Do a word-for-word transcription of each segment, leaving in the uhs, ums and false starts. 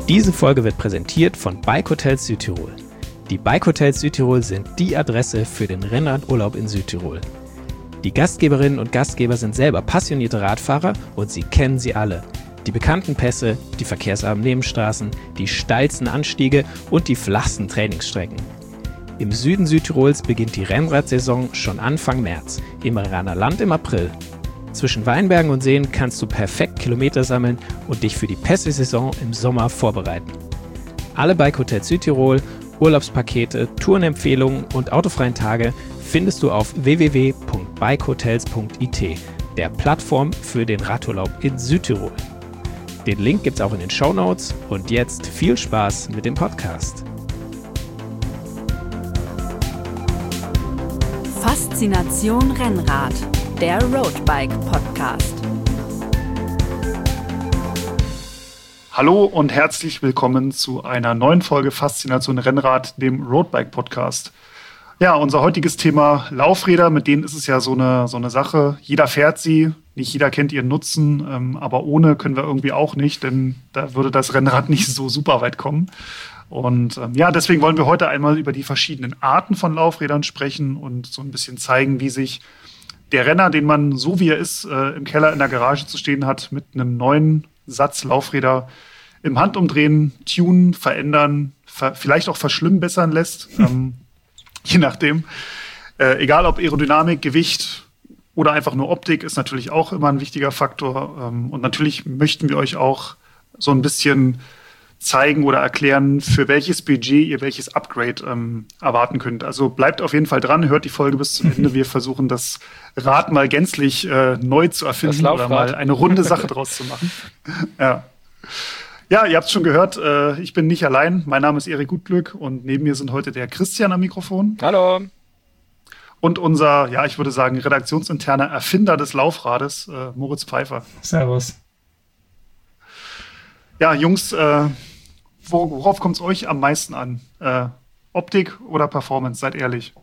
Diese Folge wird präsentiert von Bike Hotels Südtirol. Die Bike Hotels Südtirol sind die Adresse für den Rennradurlaub in Südtirol. Die Gastgeberinnen und Gastgeber sind selber passionierte Radfahrer und sie kennen sie alle. Die bekannten Pässe, die verkehrsarmen Nebenstraßen, die steilsten Anstiege und die flachsten Trainingsstrecken. Im Süden Südtirols beginnt die Rennradsaison schon Anfang März, im Mareraner Land im April. Zwischen Weinbergen und Seen kannst du perfekt Kilometer sammeln und dich für die Pässe-Saison im Sommer vorbereiten. Alle Bike Hotels Südtirol, Urlaubspakete, Tourenempfehlungen und autofreien Tage findest du auf w w w punkt bikehotels punkt i t, der Plattform für den Radurlaub in Südtirol. Den Link gibt's auch in den Shownotes und jetzt viel Spaß mit dem Podcast. Faszination Rennrad, der Roadbike Podcast. Hallo und herzlich willkommen zu einer neuen Folge Faszination Rennrad, dem Roadbike Podcast. Ja, unser heutiges Thema Laufräder, mit denen ist es ja so eine, so eine Sache. Jeder fährt sie, nicht jeder kennt ihren Nutzen, ähm, aber ohne können wir irgendwie auch nicht, denn da würde das Rennrad nicht so super weit kommen. Und ähm, ja, deswegen wollen wir heute einmal über die verschiedenen Arten von Laufrädern sprechen und so ein bisschen zeigen, wie sich der Renner, den man so wie er ist, äh, im Keller in der Garage zu stehen hat, mit einem neuen Satz Laufräder im Handumdrehen, tunen, verändern, ver- vielleicht auch verschlimmbessern lässt. ähm, Je nachdem. Äh, egal ob Aerodynamik, Gewicht oder einfach nur Optik, ist natürlich auch immer ein wichtiger Faktor. Ähm, und natürlich möchten wir euch auch so ein bisschen zeigen oder erklären, für welches Budget ihr welches Upgrade ähm, erwarten könnt. Also bleibt auf jeden Fall dran, hört die Folge bis zum Ende. Wir versuchen das Rad mal gänzlich äh, neu zu erfinden oder mal eine runde Sache draus zu machen. Ja. Ja, ihr habt es schon gehört, äh, ich bin nicht allein. Mein Name ist Erik Gutglück und neben mir sind heute der Christian am Mikrofon. Hallo. Und unser, ja, ich würde sagen, redaktionsinterner Erfinder des Laufrades, äh, Moritz Pfeiffer. Servus. Ja, Jungs, äh, worauf kommt es euch am meisten an? Äh, Optik oder Performance? Seid ehrlich.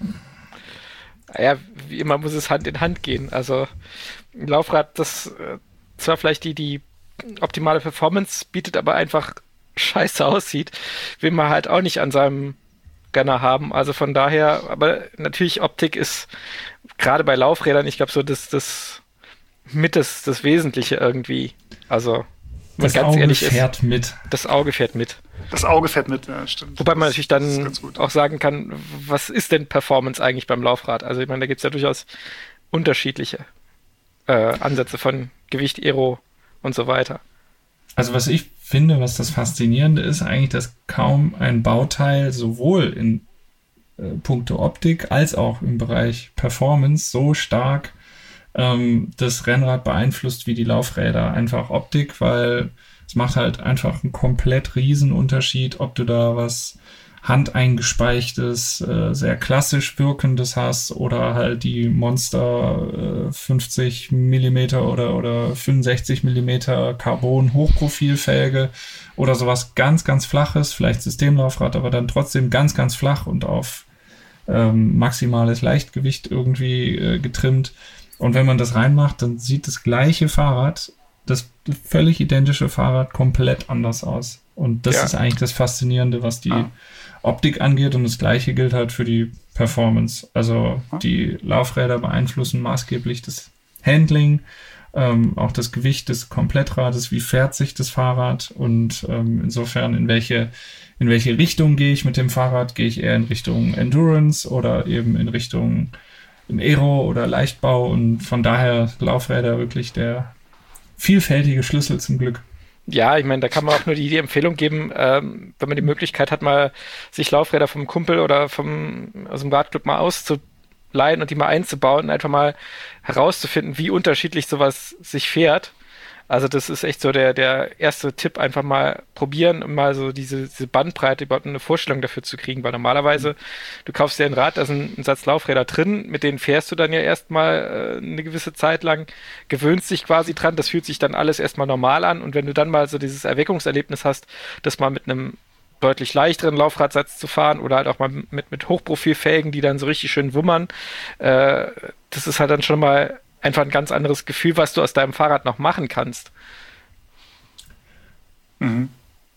Ja, wie immer muss es Hand in Hand gehen. Also ein Laufrad, das äh, zwar vielleicht die, die optimale Performance bietet, aber einfach scheiße aussieht, will man halt auch nicht an seinem Renner haben. Also von daher, aber natürlich Optik ist gerade bei Laufrädern, ich glaube so das, das mit das, das Wesentliche irgendwie. Also wenn das ganz Auge ehrlich fährt ist, mit. Das Auge fährt mit. Das Auge fährt mit, ja, stimmt. Wobei man natürlich dann gut. auch sagen kann, was ist denn Performance eigentlich beim Laufrad? Also ich meine, da gibt es ja durchaus unterschiedliche äh, Ansätze von Gewicht, Aero und so weiter. Also was ich finde, was das Faszinierende ist, eigentlich, dass kaum ein Bauteil sowohl in äh, puncto Optik als auch im Bereich Performance so stark ähm, das Rennrad beeinflusst wie die Laufräder. Einfach Optik, weil es macht halt einfach einen komplett riesen Unterschied, ob du da was handeingespeichtes, äh, sehr klassisch wirkendes hast oder halt die Monster äh, fünfzig Millimeter oder, oder fünfundsechzig Millimeter Carbon Hochprofilfelge oder sowas ganz, ganz flaches, vielleicht Systemlaufrad, aber dann trotzdem ganz, ganz flach und auf ähm, maximales Leichtgewicht irgendwie äh, getrimmt. Und wenn man das reinmacht, dann sieht das gleiche Fahrrad, das völlig identische Fahrrad komplett anders aus. Und das ja. ist eigentlich das Faszinierende, was die ah. Optik angeht, und das Gleiche gilt halt für die Performance. Also die Laufräder beeinflussen maßgeblich das Handling, ähm, auch das Gewicht des Komplettrades, wie fährt sich das Fahrrad, und ähm, insofern in welche, in welche Richtung gehe ich mit dem Fahrrad, gehe ich eher in Richtung Endurance oder eben in Richtung Aero oder Leichtbau, und von daher Laufräder wirklich der vielfältige Schlüssel zum Glück. Ja, ich meine, da kann man auch nur die, die Empfehlung geben, ähm, wenn man die Möglichkeit hat, mal sich Laufräder vom Kumpel oder vom aus dem Radclub mal auszuleihen und die mal einzubauen und einfach mal herauszufinden, wie unterschiedlich sowas sich fährt. Also das ist echt so der, der erste Tipp, einfach mal probieren, um mal so diese, diese Bandbreite, überhaupt eine Vorstellung dafür zu kriegen, weil normalerweise, du kaufst dir ein Rad, da ist ein, ein Satz Laufräder drin, mit denen fährst du dann ja erstmal äh, eine gewisse Zeit lang, gewöhnst dich quasi dran, das fühlt sich dann alles erstmal normal an, und wenn du dann mal so dieses Erweckungserlebnis hast, das mal mit einem deutlich leichteren Laufradsatz zu fahren oder halt auch mal mit, mit Hochprofilfelgen, die dann so richtig schön wummern, äh, das ist halt dann schon mal einfach ein ganz anderes Gefühl, was du aus deinem Fahrrad noch machen kannst. Mhm.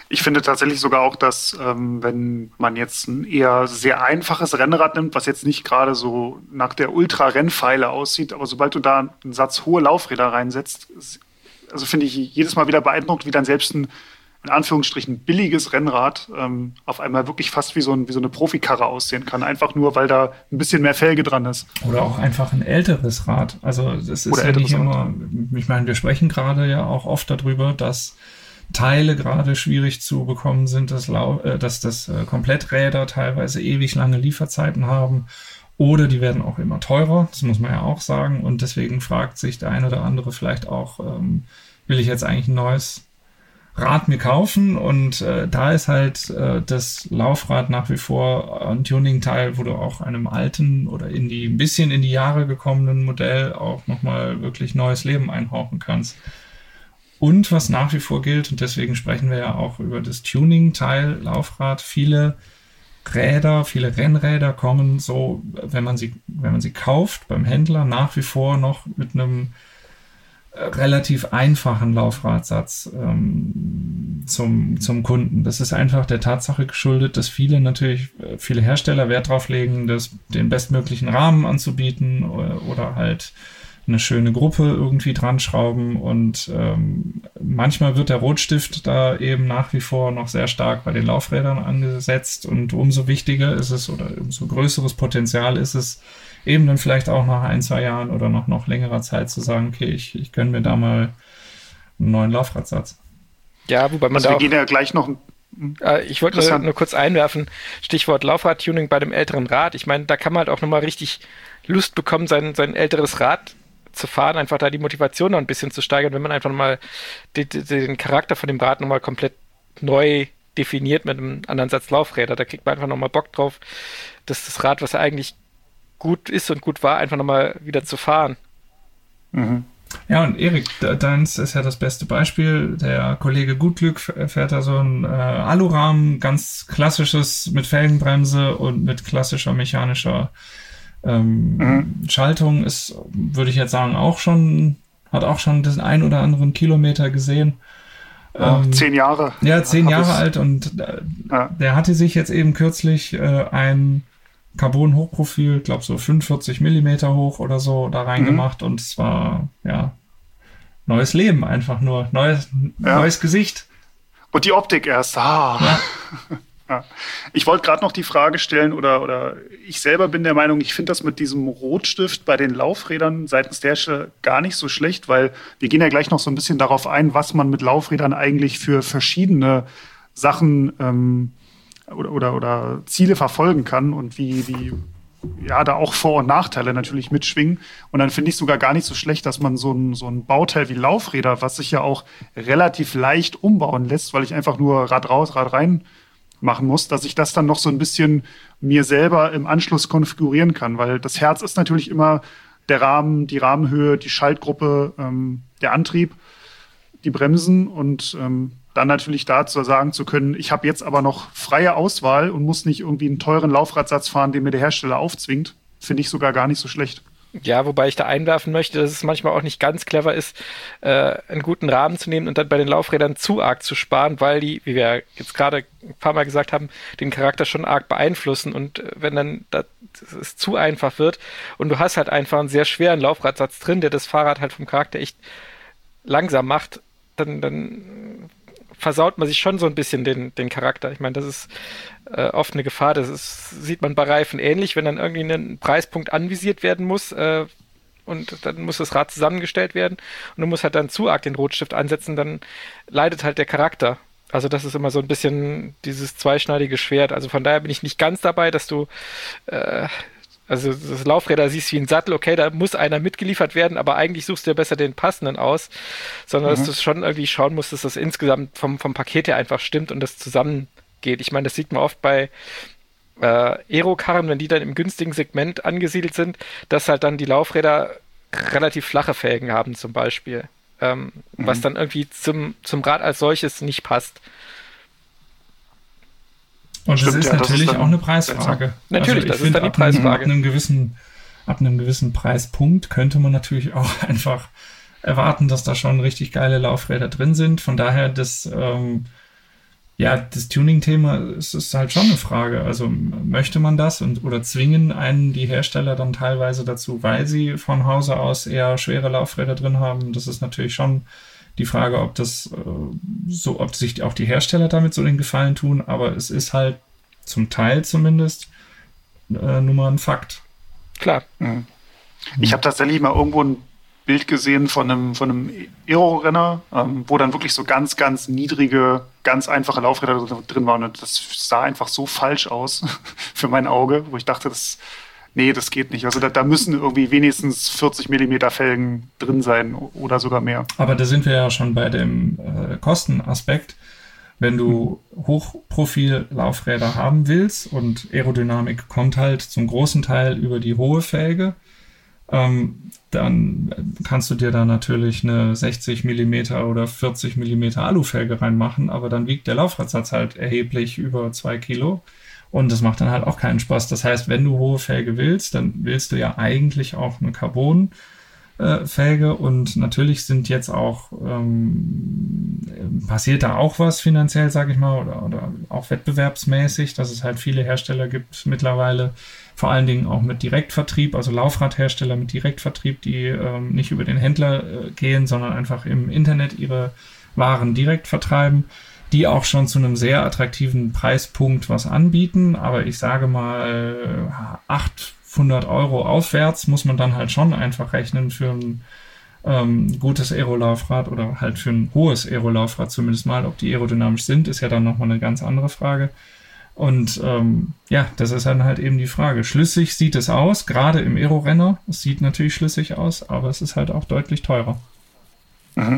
Ich finde tatsächlich sogar auch, dass ähm, wenn man jetzt ein eher sehr einfaches Rennrad nimmt, was jetzt nicht gerade so nach der Ultra-Rennpfeile aussieht, aber sobald du da einen Satz hohe Laufräder reinsetzt, also finde ich jedes Mal wieder beeindruckt, wie dann selbst ein in Anführungsstrichen billiges Rennrad ähm, auf einmal wirklich fast wie so, ein, wie so eine Profikarre aussehen kann. Einfach nur, weil da ein bisschen mehr Felge dran ist. Oder auch einfach ein älteres Rad. Also das ist ja nicht immer, ich meine, wir sprechen gerade ja auch oft darüber, dass Teile gerade schwierig zu bekommen sind, dass, Lau- äh, dass das äh, Kompletträder teilweise ewig lange Lieferzeiten haben. Oder die werden auch immer teurer, das muss man ja auch sagen. Und deswegen fragt sich der eine oder andere vielleicht auch, ähm, will ich jetzt eigentlich ein neues Rad mir kaufen? Und äh, da ist halt äh, das Laufrad nach wie vor ein Tuning-Teil, wo du auch einem alten oder in die ein bisschen in die Jahre gekommenen Modell auch nochmal wirklich neues Leben einhauchen kannst. Und was nach wie vor gilt, und deswegen sprechen wir ja auch über das Tuning-Teil Laufrad, viele Räder, viele Rennräder kommen so, wenn man sie, wenn man sie kauft beim Händler, nach wie vor noch mit einem relativ einfachen Laufradsatz ähm, zum, zum Kunden. Das ist einfach der Tatsache geschuldet, dass viele natürlich, viele Hersteller Wert drauf legen, das, den bestmöglichen Rahmen anzubieten oder, oder halt eine schöne Gruppe irgendwie dran schrauben und ähm, manchmal wird der Rotstift da eben nach wie vor noch sehr stark bei den Laufrädern angesetzt und umso wichtiger ist es oder umso größeres Potenzial ist es, eben dann vielleicht auch nach ein, zwei Jahren oder noch, noch längerer Zeit zu sagen, okay, ich, ich gönne mir da mal einen neuen Laufradsatz. Ja, wobei man also da wir auch, gehen ja gleich noch... Äh, ich wollte nur, nur kurz einwerfen, Stichwort Laufradtuning bei dem älteren Rad. Ich meine, da kann man halt auch nochmal richtig Lust bekommen, sein, sein älteres Rad zu fahren, einfach da die Motivation noch ein bisschen zu steigern, wenn man einfach mal den, den Charakter von dem Rad nochmal komplett neu definiert mit einem anderen Satz Laufräder. Da kriegt man einfach nochmal Bock drauf, dass das Rad, was eigentlich gut ist und gut war, einfach nochmal wieder zu fahren. Mhm. Ja, und Erik, deins ist ja das beste Beispiel. Der Kollege Gutglück fährt da so ein äh, Alurahmen, ganz klassisches mit Felgenbremse und mit klassischer mechanischer ähm, mhm. Schaltung. Ist, würde ich jetzt sagen, auch schon, hat auch schon den ein oder anderen Kilometer gesehen. Ja, ähm, zehn Jahre. Ja, zehn Jahre alt und äh, ja. Der hatte sich jetzt eben kürzlich äh, ein Carbon-Hochprofil, glaube so fünfundvierzig Millimeter hoch oder so da reingemacht mhm. und es war, ja, neues Leben einfach nur, neues, ja. neues Gesicht. Und die Optik erst, ah. Ja. Ja. Ich wollte gerade noch die Frage stellen oder, oder ich selber bin der Meinung, ich finde das mit diesem Rotstift bei den Laufrädern seitens der Hersteller gar nicht so schlecht, weil wir gehen ja gleich noch so ein bisschen darauf ein, was man mit Laufrädern eigentlich für verschiedene Sachen ähm, Oder, oder, oder Ziele verfolgen kann und wie, wie ja, da auch Vor- und Nachteile natürlich mitschwingen. Und dann finde ich sogar gar nicht so schlecht, dass man so ein, so ein Bauteil wie Laufräder, was sich ja auch relativ leicht umbauen lässt, weil ich einfach nur Rad raus, Rad rein machen muss, dass ich das dann noch so ein bisschen mir selber im Anschluss konfigurieren kann. Weil das Herz ist natürlich immer der Rahmen, die Rahmenhöhe, die Schaltgruppe, ähm, der Antrieb, die Bremsen und ähm, dann natürlich dazu sagen zu können, ich habe jetzt aber noch freie Auswahl und muss nicht irgendwie einen teuren Laufradsatz fahren, den mir der Hersteller aufzwingt, finde ich sogar gar nicht so schlecht. Ja, wobei ich da einwerfen möchte, dass es manchmal auch nicht ganz clever ist, äh, einen guten Rahmen zu nehmen und dann bei den Laufrädern zu arg zu sparen, weil die, wie wir jetzt gerade ein paar Mal gesagt haben, den Charakter schon arg beeinflussen und wenn dann das, es zu einfach wird und du hast halt einfach einen sehr schweren Laufradsatz drin, der das Fahrrad halt vom Charakter echt langsam macht, dann, dann versaut man sich schon so ein bisschen den, den Charakter. Ich meine, das ist äh, oft eine Gefahr. Das ist, sieht man bei Reifen ähnlich, wenn dann irgendwie ein Preispunkt anvisiert werden muss äh, und dann muss das Rad zusammengestellt werden und du musst halt dann zu arg den Rotstift ansetzen, dann leidet halt der Charakter. Also das ist immer so ein bisschen dieses zweischneidige Schwert. Also von daher bin ich nicht ganz dabei, dass du äh, also das Laufräder siehst wie ein Sattel, okay, da muss einer mitgeliefert werden, aber eigentlich suchst du ja besser den passenden aus, sondern mhm. dass du schon irgendwie schauen musst, dass das insgesamt vom, vom Paket her einfach stimmt und das zusammengeht. Ich meine, das sieht man oft bei äh, Aerokarren, wenn die dann im günstigen Segment angesiedelt sind, dass halt dann die Laufräder relativ flache Felgen haben zum Beispiel, ähm, mhm. was dann irgendwie zum, zum Rad als solches nicht passt. Und Stimmt, das ist ja, natürlich das ist auch eine Preisfrage. Natürlich, also das ist dann die Preisfrage. Ab einem gewissen, ab einem gewissen Preispunkt könnte man natürlich auch einfach erwarten, dass da schon richtig geile Laufräder drin sind. Von daher, das, ähm, Ja, das Tuning-Thema ist, ist halt schon eine Frage. Also möchte man das und oder zwingen einen die Hersteller dann teilweise dazu, weil sie von Hause aus eher schwere Laufräder drin haben? Das ist natürlich schon die Frage, ob das äh, so, ob sich auch die Hersteller damit so den Gefallen tun. Aber es ist halt zum Teil zumindest äh, nur mal ein Fakt. Klar. Mhm. Ich habe tatsächlich mal irgendwo ein Bild gesehen von einem, von einem Aero-Renner, ähm, wo dann wirklich so ganz, ganz niedrige, ganz einfache Laufräder drin waren. Und das sah einfach so falsch aus für mein Auge, wo ich dachte, das, nee, das geht nicht. Also da, da müssen irgendwie wenigstens vierzig Millimeter Felgen drin sein oder sogar mehr. Aber da sind wir ja schon bei dem äh, Kostenaspekt. Wenn du Hochprofil-Laufräder haben willst und Aerodynamik kommt halt zum großen Teil über die hohe Felge, Ähm, dann kannst du dir da natürlich eine sechzig Millimeter oder vierzig Millimeter Alufelge reinmachen, aber dann wiegt der Laufradsatz halt erheblich über zwei Kilo und das macht dann halt auch keinen Spaß. Das heißt, wenn du hohe Felge willst, dann willst du ja eigentlich auch eine Carbon äh, Felge und natürlich sind jetzt auch ähm, passiert da auch was finanziell, sage ich mal, oder, oder auch wettbewerbsmäßig, dass es halt viele Hersteller gibt mittlerweile, vor allen Dingen auch mit Direktvertrieb, also Laufradhersteller mit Direktvertrieb, die ähm, nicht über den Händler äh, gehen, sondern einfach im Internet ihre Waren direkt vertreiben, die auch schon zu einem sehr attraktiven Preispunkt was anbieten. Aber ich sage mal, achthundert Euro aufwärts muss man dann halt schon einfach rechnen für ein ähm, gutes Aerolaufrad oder halt für ein hohes Aerolaufrad zumindest mal. Ob die aerodynamisch sind, ist ja dann nochmal eine ganz andere Frage. Und ähm, ja, das ist dann halt eben die Frage. Schlüssig sieht es aus, gerade im Aero-Renner. Es sieht natürlich schlüssig aus, aber es ist halt auch deutlich teurer. Mhm.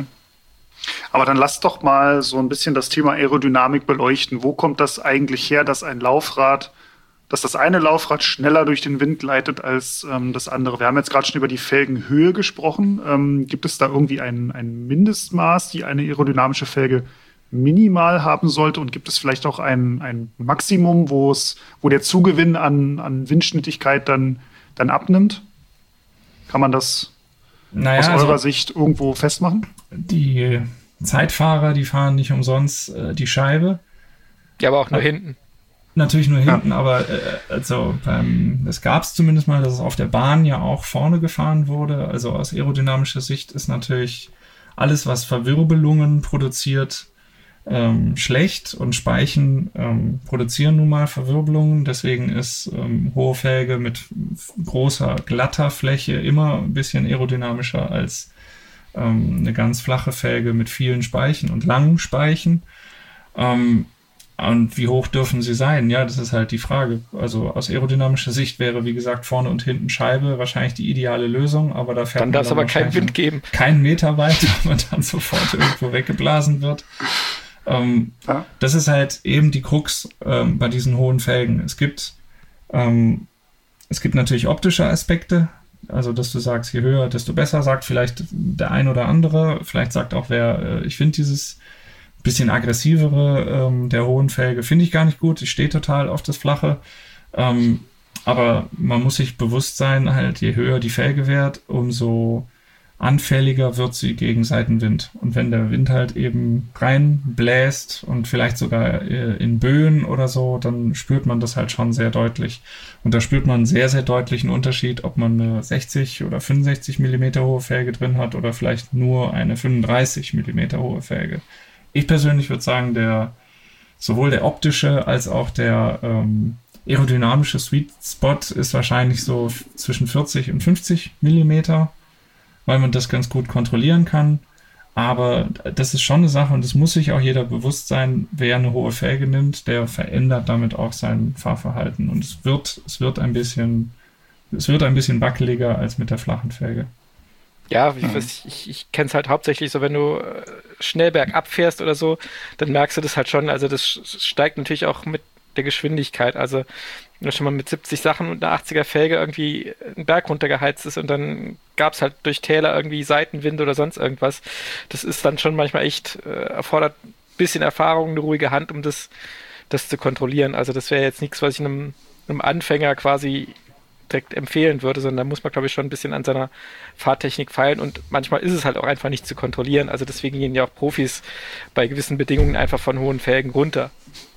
Aber dann lass doch mal so ein bisschen das Thema Aerodynamik beleuchten. Wo kommt das eigentlich her, dass ein Laufrad, dass das eine Laufrad schneller durch den Wind gleitet als ähm, das andere? Wir haben jetzt gerade schon über die Felgenhöhe gesprochen. Ähm, gibt es da irgendwie ein, ein Mindestmaß, die eine aerodynamische Felge minimal haben sollte, und gibt es vielleicht auch ein, ein Maximum, wo es, wo der Zugewinn an, an Windschnittigkeit dann, dann abnimmt? Kann man das naja, aus eurer also Sicht irgendwo festmachen? Die Zeitfahrer, die fahren nicht umsonst äh, die Scheibe. Ja, aber auch nur hinten. Natürlich nur hinten, ja. aber äh, also ähm, es gab es zumindest mal, dass es auf der Bahn ja auch vorne gefahren wurde. Also aus aerodynamischer Sicht ist natürlich alles, was Verwirbelungen produziert, Ähm, schlecht, und Speichen ähm, produzieren nun mal Verwirbelungen, deswegen ist ähm, hohe Felge mit großer, glatter Fläche immer ein bisschen aerodynamischer als ähm, eine ganz flache Felge mit vielen Speichen und langen Speichen. Ähm, und wie hoch dürfen sie sein? Ja, das ist halt die Frage. Also aus aerodynamischer Sicht wäre, wie gesagt, vorne und hinten Scheibe wahrscheinlich die ideale Lösung, aber da fährt dann darf es aber keinen Wind geben. Keinen Meter weit, wo man dann sofort irgendwo weggeblasen wird. Ähm, ja. Das ist halt eben die Krux ähm, bei diesen hohen Felgen. Es gibt, ähm, es gibt natürlich optische Aspekte, also dass du sagst, je höher, desto besser, sagt vielleicht der ein oder andere, vielleicht sagt auch wer, äh, ich finde dieses bisschen aggressivere ähm, der hohen Felge finde ich gar nicht gut, ich stehe total auf das Flache, ähm, aber man muss sich bewusst sein, halt je höher die Felge wird, umso anfälliger wird sie gegen Seitenwind. Und wenn der Wind halt eben reinbläst und vielleicht sogar in Böen oder so, dann spürt man das halt schon sehr deutlich. Und da spürt man einen sehr, sehr deutlichen Unterschied, ob man eine sechzig oder fünfundsechzig Millimeter hohe Felge drin hat oder vielleicht nur eine fünfunddreißig Millimeter hohe Felge. Ich persönlich würde sagen, der sowohl der optische als auch der ähm, aerodynamische Sweet Spot ist wahrscheinlich so zwischen vierzig und fünfzig Millimeter, weil man das ganz gut kontrollieren kann. Aber das ist schon eine Sache, und das muss sich auch jeder bewusst sein, wer eine hohe Felge nimmt, der verändert damit auch sein Fahrverhalten. Und es wird, es wird ein bisschen, es wird ein bisschen wackeliger als mit der flachen Felge. Ja, ich, ich, ich kenne es halt hauptsächlich so, wenn du schnell bergab fährst oder so, dann merkst du das halt schon. Also das steigt natürlich auch mit der Geschwindigkeit. Also wenn du schon mal mit siebzig Sachen und einer achtziger Felge irgendwie einen Berg runtergeheizt ist und dann gab es halt durch Täler irgendwie Seitenwind oder sonst irgendwas, das ist dann schon manchmal echt, äh, erfordert ein bisschen Erfahrung, eine ruhige Hand, um das, das zu kontrollieren. Also das wäre jetzt nichts, was ich einem, einem Anfänger quasi direkt empfehlen würde, sondern da muss man, glaube ich, schon ein bisschen an seiner Fahrtechnik feilen und manchmal ist es halt auch einfach nicht zu kontrollieren. Also deswegen gehen ja auch Profis bei gewissen Bedingungen einfach von hohen Felgen runter.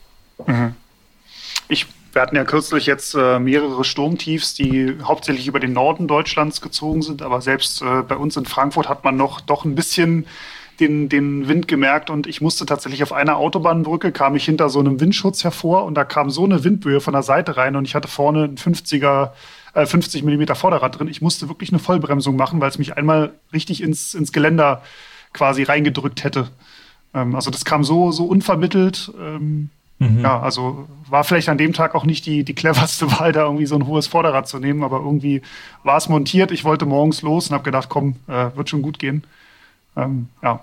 Mhm. Ich, wir hatten ja kürzlich jetzt äh, mehrere Sturmtiefs, die hauptsächlich über den Norden Deutschlands gezogen sind, aber selbst äh, bei uns in Frankfurt hat man noch doch ein bisschen den, den Wind gemerkt und ich musste tatsächlich auf einer Autobahnbrücke, kam ich hinter so einem Windschutz hervor und da kam so eine Windböe von der Seite rein und ich hatte vorne ein fünfziger, äh, fünfzig Millimeter Vorderrad drin. Ich musste wirklich eine Vollbremsung machen, weil es mich einmal richtig ins, ins Geländer quasi reingedrückt hätte. Ähm, also das kam so, so unvermittelt. Ähm, mhm. Ja, also war vielleicht an dem Tag auch nicht die, die cleverste Wahl, da irgendwie so ein hohes Vorderrad zu nehmen, aber irgendwie war es montiert. Ich wollte morgens los und habe gedacht, komm, äh, wird schon gut gehen. Ähm, ja.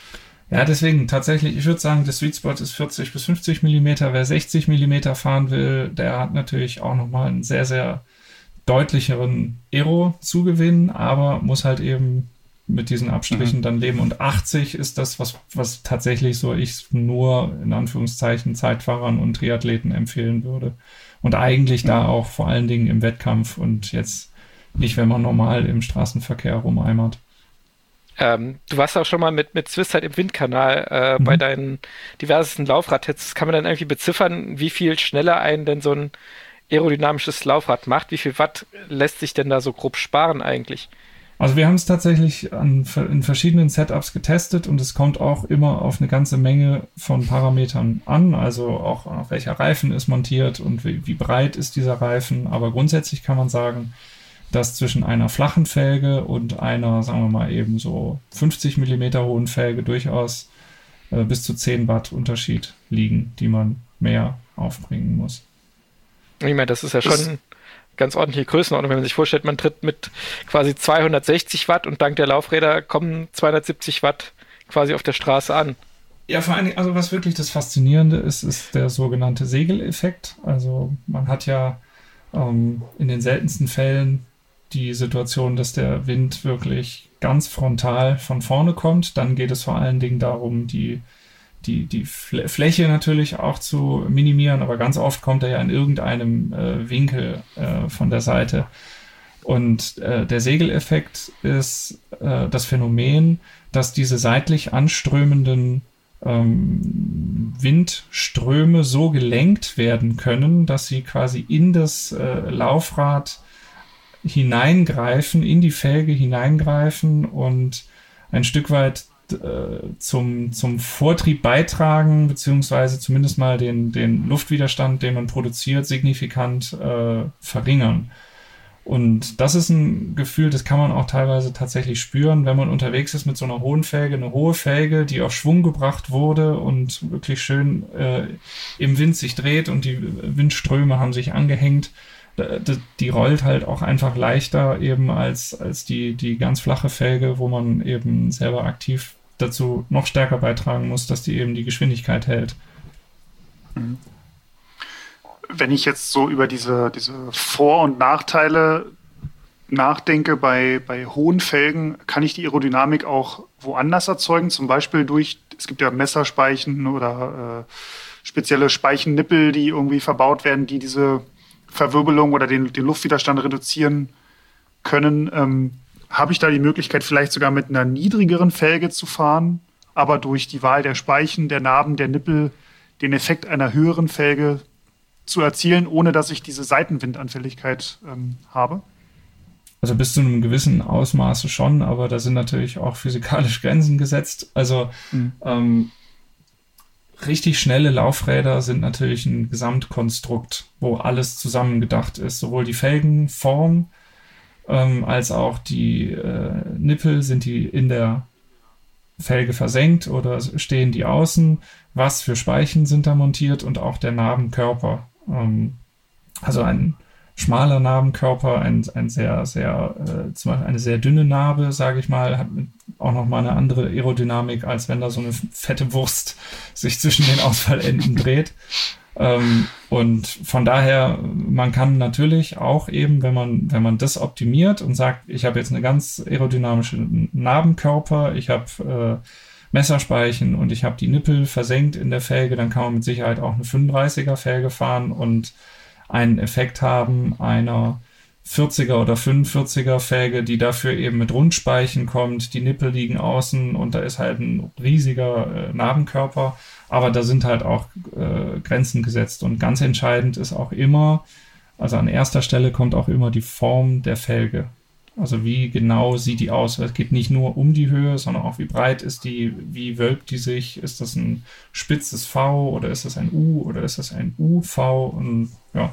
Ja, deswegen tatsächlich, ich würde sagen, der Sweet Spot ist vierzig bis fünfzig Millimeter. Wer sechzig Millimeter fahren will, der hat natürlich auch nochmal einen sehr, sehr deutlicheren Aero-Zugewinn, aber muss halt eben mit diesen Abstrichen mhm. dann leben. Und achtzig ist das, was, was tatsächlich so ich nur in Anführungszeichen Zeitfahrern und Triathleten empfehlen würde. Und eigentlich mhm. da auch vor allen Dingen im Wettkampf und jetzt nicht, wenn man normal im Straßenverkehr rumeimert. Ähm, du warst auch schon mal mit, mit Swisside im Windkanal äh, mhm. bei deinen diversesten Laufradtests. Kann man dann irgendwie beziffern, wie viel schneller einen denn so ein aerodynamisches Laufrad macht? Wie viel Watt lässt sich denn da so grob sparen eigentlich? Also wir haben es tatsächlich an, in verschiedenen Setups getestet und es kommt auch immer auf eine ganze Menge von Parametern an, also auch auf welcher Reifen ist montiert und wie, wie breit ist dieser Reifen. Aber grundsätzlich kann man sagen, dass zwischen einer flachen Felge und einer, sagen wir mal eben so fünfzig Millimeter hohen Felge durchaus äh, bis zu zehn Watt Unterschied liegen, die man mehr aufbringen muss. Ich meine, das ist ja schon das ganz ordentliche Größenordnung, wenn man sich vorstellt, man tritt mit quasi zweihundertsechzig Watt und dank der Laufräder kommen zweihundertsiebzig Watt quasi auf der Straße an. Ja, vor allen Dingen, also was wirklich das Faszinierende ist, ist der sogenannte Segeleffekt. Also man hat ja ähm, in den seltensten Fällen die Situation, dass der Wind wirklich ganz frontal von vorne kommt. Dann geht es vor allen Dingen darum, die, die, die Fläche natürlich auch zu minimieren, aber ganz oft kommt er ja in irgendeinem äh, Winkel äh, von der Seite. Und äh, der Segeleffekt ist äh, das Phänomen, dass diese seitlich anströmenden ähm, Windströme so gelenkt werden können, dass sie quasi in das äh, Laufrad hineingreifen, in die Felge hineingreifen und ein Stück weit äh, zum, zum Vortrieb beitragen, beziehungsweise zumindest mal den, den Luftwiderstand, den man produziert, signifikant äh, verringern. Und das ist ein Gefühl, das kann man auch teilweise tatsächlich spüren, wenn man unterwegs ist mit so einer hohen Felge, eine hohe Felge, die auf Schwung gebracht wurde und wirklich schön äh, im Wind sich dreht und die Windströme haben sich angehängt. Die rollt halt auch einfach leichter eben als, als die, die ganz flache Felge, wo man eben selber aktiv dazu noch stärker beitragen muss, dass die eben die Geschwindigkeit hält. Wenn ich jetzt so über diese, diese Vor- und Nachteile nachdenke bei, bei hohen Felgen, kann ich die Aerodynamik auch woanders erzeugen? Zum Beispiel durch, es gibt ja Messerspeichen oder äh, spezielle Speichennippel, die irgendwie verbaut werden, die diese Verwirbelung oder den, den Luftwiderstand reduzieren können. Ähm, habe ich da die Möglichkeit, vielleicht sogar mit einer niedrigeren Felge zu fahren, aber durch die Wahl der Speichen, der Narben, der Nippel den Effekt einer höheren Felge zu erzielen, ohne dass ich diese Seitenwindanfälligkeit ähm, habe? Also bis zu einem gewissen Ausmaße schon, aber da sind natürlich auch physikalische Grenzen gesetzt. Also mhm. ähm, richtig schnelle Laufräder sind natürlich ein Gesamtkonstrukt, wo alles zusammengedacht ist. Sowohl die Felgenform ähm, als auch die äh, Nippel, sind die in der Felge versenkt oder stehen die außen? Was für Speichen sind da montiert und auch der Narbenkörper. Ähm, also ein schmaler Narbenkörper, ein, ein sehr, sehr, äh, zum Beispiel eine sehr dünne Narbe, sage ich mal, hat auch nochmal eine andere Aerodynamik, als wenn da so eine fette Wurst sich zwischen den Ausfallenden dreht. Ähm, und von daher, man kann natürlich auch eben, wenn man, wenn man das optimiert und sagt, ich habe jetzt eine ganz aerodynamische Narbenkörper, ich habe äh, Messerspeichen und ich habe die Nippel versenkt in der Felge, dann kann man mit Sicherheit auch eine fünfunddreißiger Felge fahren und einen Effekt haben einer vierziger oder fünfundvierziger Felge, die dafür eben mit Rundspeichen kommt, die Nippel liegen außen und da ist halt ein riesiger äh, Narbenkörper, aber da sind halt auch äh, Grenzen gesetzt und ganz entscheidend ist auch immer, also an erster Stelle kommt auch immer die Form der Felge. Also wie genau sieht die aus? Es geht nicht nur um die Höhe, sondern auch wie breit ist die, wie wölbt die sich? Ist das ein spitzes V oder ist das ein U oder ist das ein U V? Und ja.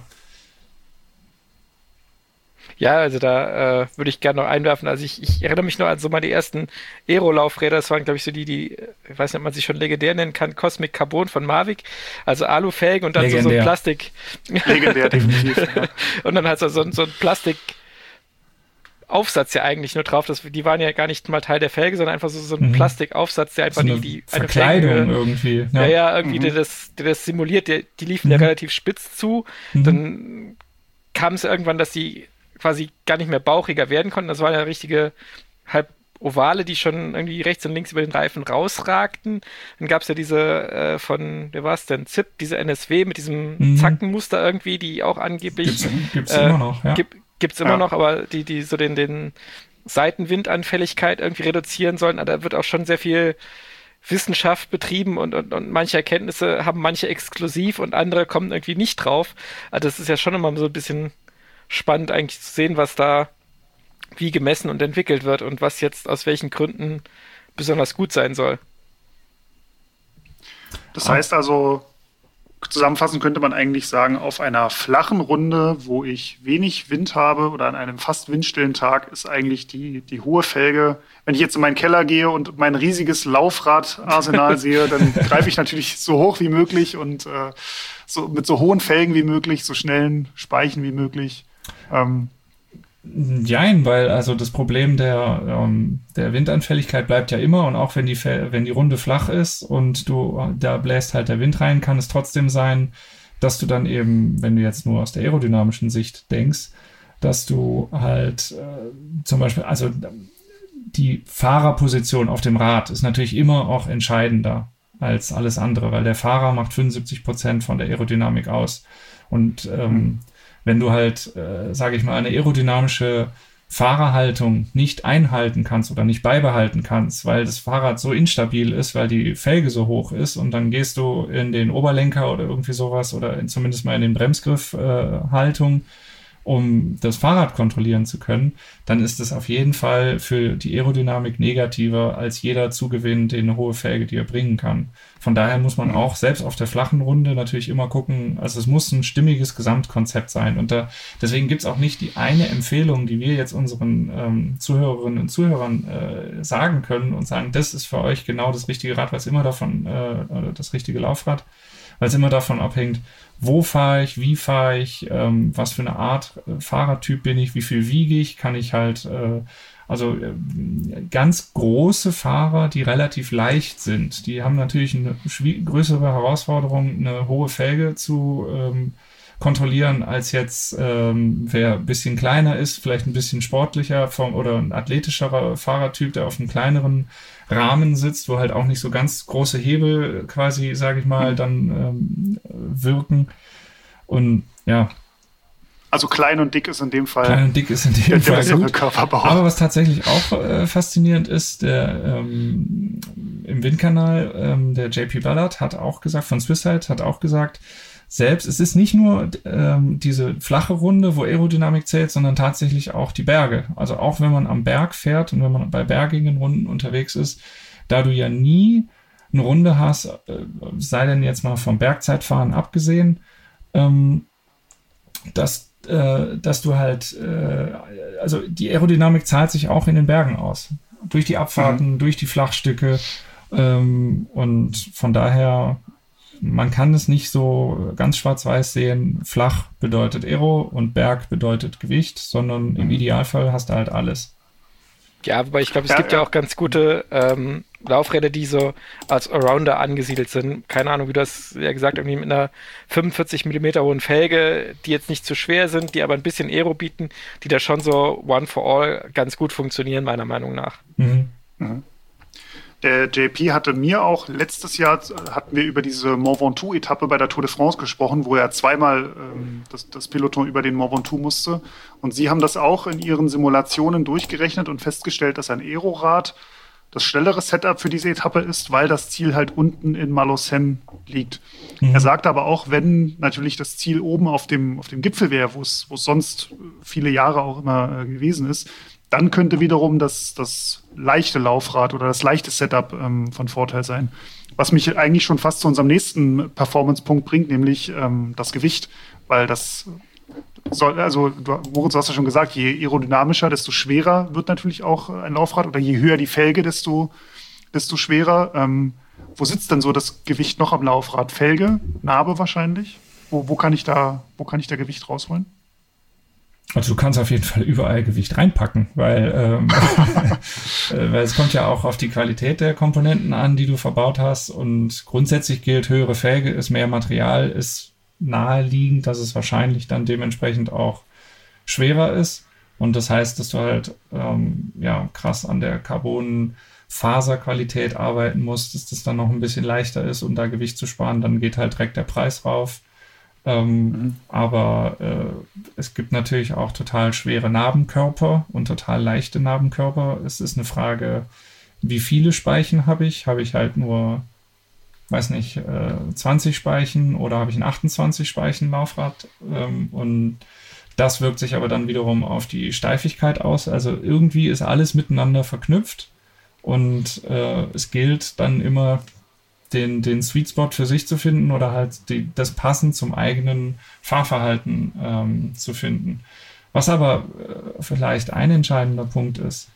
Ja, also da äh, würde ich gerne noch einwerfen. Also ich, ich erinnere mich noch an so mal die ersten Aero-Laufräder. Das waren, glaube ich, so die, die, ich weiß nicht, ob man sie schon legendär nennen kann, Cosmic Carbon von Mavic. Also Alufelgen und dann so, so ein Plastik. Legendär, definitiv. Ja. Und dann halt so, so, so ein Plastik Aufsatz ja eigentlich nur drauf. Das, die waren ja gar nicht mal Teil der Felge, sondern einfach so, so ein mhm. Plastikaufsatz, der einfach so die, die eine Verkleidung Felge, irgendwie. Ja, ja, ja irgendwie, mhm. der, das, der das simuliert. Der, die liefen mhm. ja relativ spitz zu. Mhm. Dann kam es irgendwann, dass die quasi gar nicht mehr bauchiger werden konnten. Das waren ja richtige halb Ovale, die schon irgendwie rechts und links über den Reifen rausragten. Dann gab es ja diese äh, von, wer war es denn, Z I P, diese N S W mit diesem mhm. Zackenmuster irgendwie, die auch angeblich gibt's, gibt's äh, immer noch, ja. Gibt, gibt's immer ja. noch, aber die, die so den, den Seitenwindanfälligkeit irgendwie reduzieren sollen. Da wird auch schon sehr viel Wissenschaft betrieben und, und, und manche Erkenntnisse haben manche exklusiv und andere kommen irgendwie nicht drauf. Also das ist ja schon immer so ein bisschen spannend eigentlich zu sehen, was da wie gemessen und entwickelt wird und was jetzt aus welchen Gründen besonders gut sein soll. Das heißt also, zusammenfassend könnte man eigentlich sagen, auf einer flachen Runde, wo ich wenig Wind habe oder an einem fast windstillen Tag, ist eigentlich die, die hohe Felge. Wenn ich jetzt in meinen Keller gehe und mein riesiges Laufradarsenal sehe, dann greife ich natürlich so hoch wie möglich und äh, so mit so hohen Felgen wie möglich, so schnellen Speichen wie möglich. Ähm, Jein, weil also das Problem der, ähm, der Windanfälligkeit bleibt ja immer und auch wenn die, wenn die Runde flach ist und du da bläst halt der Wind rein, kann es trotzdem sein, dass du dann eben, wenn du jetzt nur aus der aerodynamischen Sicht denkst, dass du halt äh, zum Beispiel, also die Fahrerposition auf dem Rad ist natürlich immer auch entscheidender als alles andere, weil der Fahrer macht fünfundsiebzig Prozent von der Aerodynamik aus und ähm, mhm. wenn du halt, äh, sage ich mal, eine aerodynamische Fahrerhaltung nicht einhalten kannst oder nicht beibehalten kannst, weil das Fahrrad so instabil ist, weil die Felge so hoch ist und dann gehst du in den Oberlenker oder irgendwie sowas oder in, zumindest mal in den Bremsgriffhaltung, äh, um das Fahrrad kontrollieren zu können, dann ist es auf jeden Fall für die Aerodynamik negativer als jeder Zugewinn, den eine hohe Felge dir bringen kann. Von daher muss man auch selbst auf der flachen Runde natürlich immer gucken, also es muss ein stimmiges Gesamtkonzept sein und da, deswegen gibt es auch nicht die eine Empfehlung, die wir jetzt unseren ähm, Zuhörerinnen und Zuhörern äh, sagen können und sagen, das ist für euch genau das richtige Rad, weil es immer davon, äh, das richtige Laufrad, weil es immer davon abhängt, wo fahre ich, wie fahre ich, ähm, was für eine Art äh, Fahrertyp bin ich, wie viel wiege ich, kann ich halt, äh, also äh, ganz große Fahrer, die relativ leicht sind, die haben natürlich eine größere Herausforderung, eine hohe Felge zu ähm, kontrollieren, als jetzt ähm, wer ein bisschen kleiner ist, vielleicht ein bisschen sportlicher vom, oder ein athletischerer Fahrertyp, der auf einem kleineren Rahmen sitzt, wo halt auch nicht so ganz große Hebel quasi, sage ich mal, dann ähm, wirken. Und ja. Also klein und dick ist in dem Fall. Klein und dick ist in dem Fall gut. Körperbau. Aber was tatsächlich auch äh, faszinierend ist, der ähm, im Windkanal, ähm, der J P Ballard hat auch gesagt, von Swisside hat auch gesagt, selbst, es ist nicht nur ähm, diese flache Runde, wo Aerodynamik zählt, sondern tatsächlich auch die Berge. Also auch wenn man am Berg fährt und wenn man bei bergigen Runden unterwegs ist, da du ja nie eine Runde hast, äh, sei denn jetzt mal vom Bergzeitfahren abgesehen, ähm, dass, äh, dass du halt, äh, also die Aerodynamik zahlt sich auch in den Bergen aus. Durch die Abfahrten, mhm. durch die Flachstücke ähm, und von daher man kann es nicht so ganz schwarz-weiß sehen, flach bedeutet Aero und Berg bedeutet Gewicht, sondern mhm. im Idealfall hast du halt alles. Ja, wobei ich glaube, es ja, gibt ja. ja auch ganz gute ähm, Laufräder, die so als Allrounder angesiedelt sind. Keine Ahnung, wie du das ja gesagt, irgendwie mit einer fünfundvierzig Millimeter hohen Felge, die jetzt nicht zu schwer sind, die aber ein bisschen Aero bieten, die da schon so one for all ganz gut funktionieren, meiner Meinung nach. Mhm. Mhm. Der J P hatte mir auch, letztes Jahr hatten wir über diese Mont Ventoux-Etappe bei der Tour de France gesprochen, wo er zweimal ähm, das, das Peloton über den Mont Ventoux musste. Und Sie haben das auch in Ihren Simulationen durchgerechnet und festgestellt, dass ein Aerorad das schnellere Setup für diese Etappe ist, weil das Ziel halt unten in Malocène liegt. Mhm. Er sagt aber auch, wenn natürlich das Ziel oben auf dem, auf dem Gipfel wäre, wo es sonst viele Jahre auch immer äh, gewesen ist, dann könnte wiederum das, das leichte Laufrad oder das leichte Setup ähm, von Vorteil sein. Was mich eigentlich schon fast zu unserem nächsten Performance-Punkt bringt, nämlich ähm, das Gewicht. Weil das soll, also du, Moritz, du hast ja schon gesagt, je aerodynamischer, desto schwerer wird natürlich auch ein Laufrad. Oder je höher die Felge, desto, desto schwerer. Ähm, wo sitzt denn so das Gewicht noch am Laufrad? Felge, Narbe wahrscheinlich? Wo, wo, kann ich da, wo kann ich da Gewicht rausholen? Also du kannst auf jeden Fall überall Gewicht reinpacken, weil, ähm, weil es kommt ja auch auf die Qualität der Komponenten an, die du verbaut hast. Und grundsätzlich gilt, höhere Felge ist mehr Material, ist naheliegend, dass es wahrscheinlich dann dementsprechend auch schwerer ist. Und das heißt, dass du halt ähm, ja krass an der Carbon-Faserqualität arbeiten musst, dass das dann noch ein bisschen leichter ist, um da Gewicht zu sparen. Dann geht halt direkt der Preis rauf. Ähm, mhm. Aber äh, es gibt natürlich auch total schwere Narbenkörper und total leichte Narbenkörper. Es ist eine Frage, wie viele Speichen habe ich? Habe ich halt nur, weiß nicht, äh, zwanzig Speichen oder habe ich ein achtundzwanzig Speichen Laufrad? Ähm, und das wirkt sich aber dann wiederum auf die Steifigkeit aus. Also irgendwie ist alles miteinander verknüpft und äh, es gilt dann immer, Den, den Sweet Spot für sich zu finden oder halt die, das passend zum eigenen Fahrverhalten ähm, zu finden. Was aber äh, vielleicht ein entscheidender Punkt ist,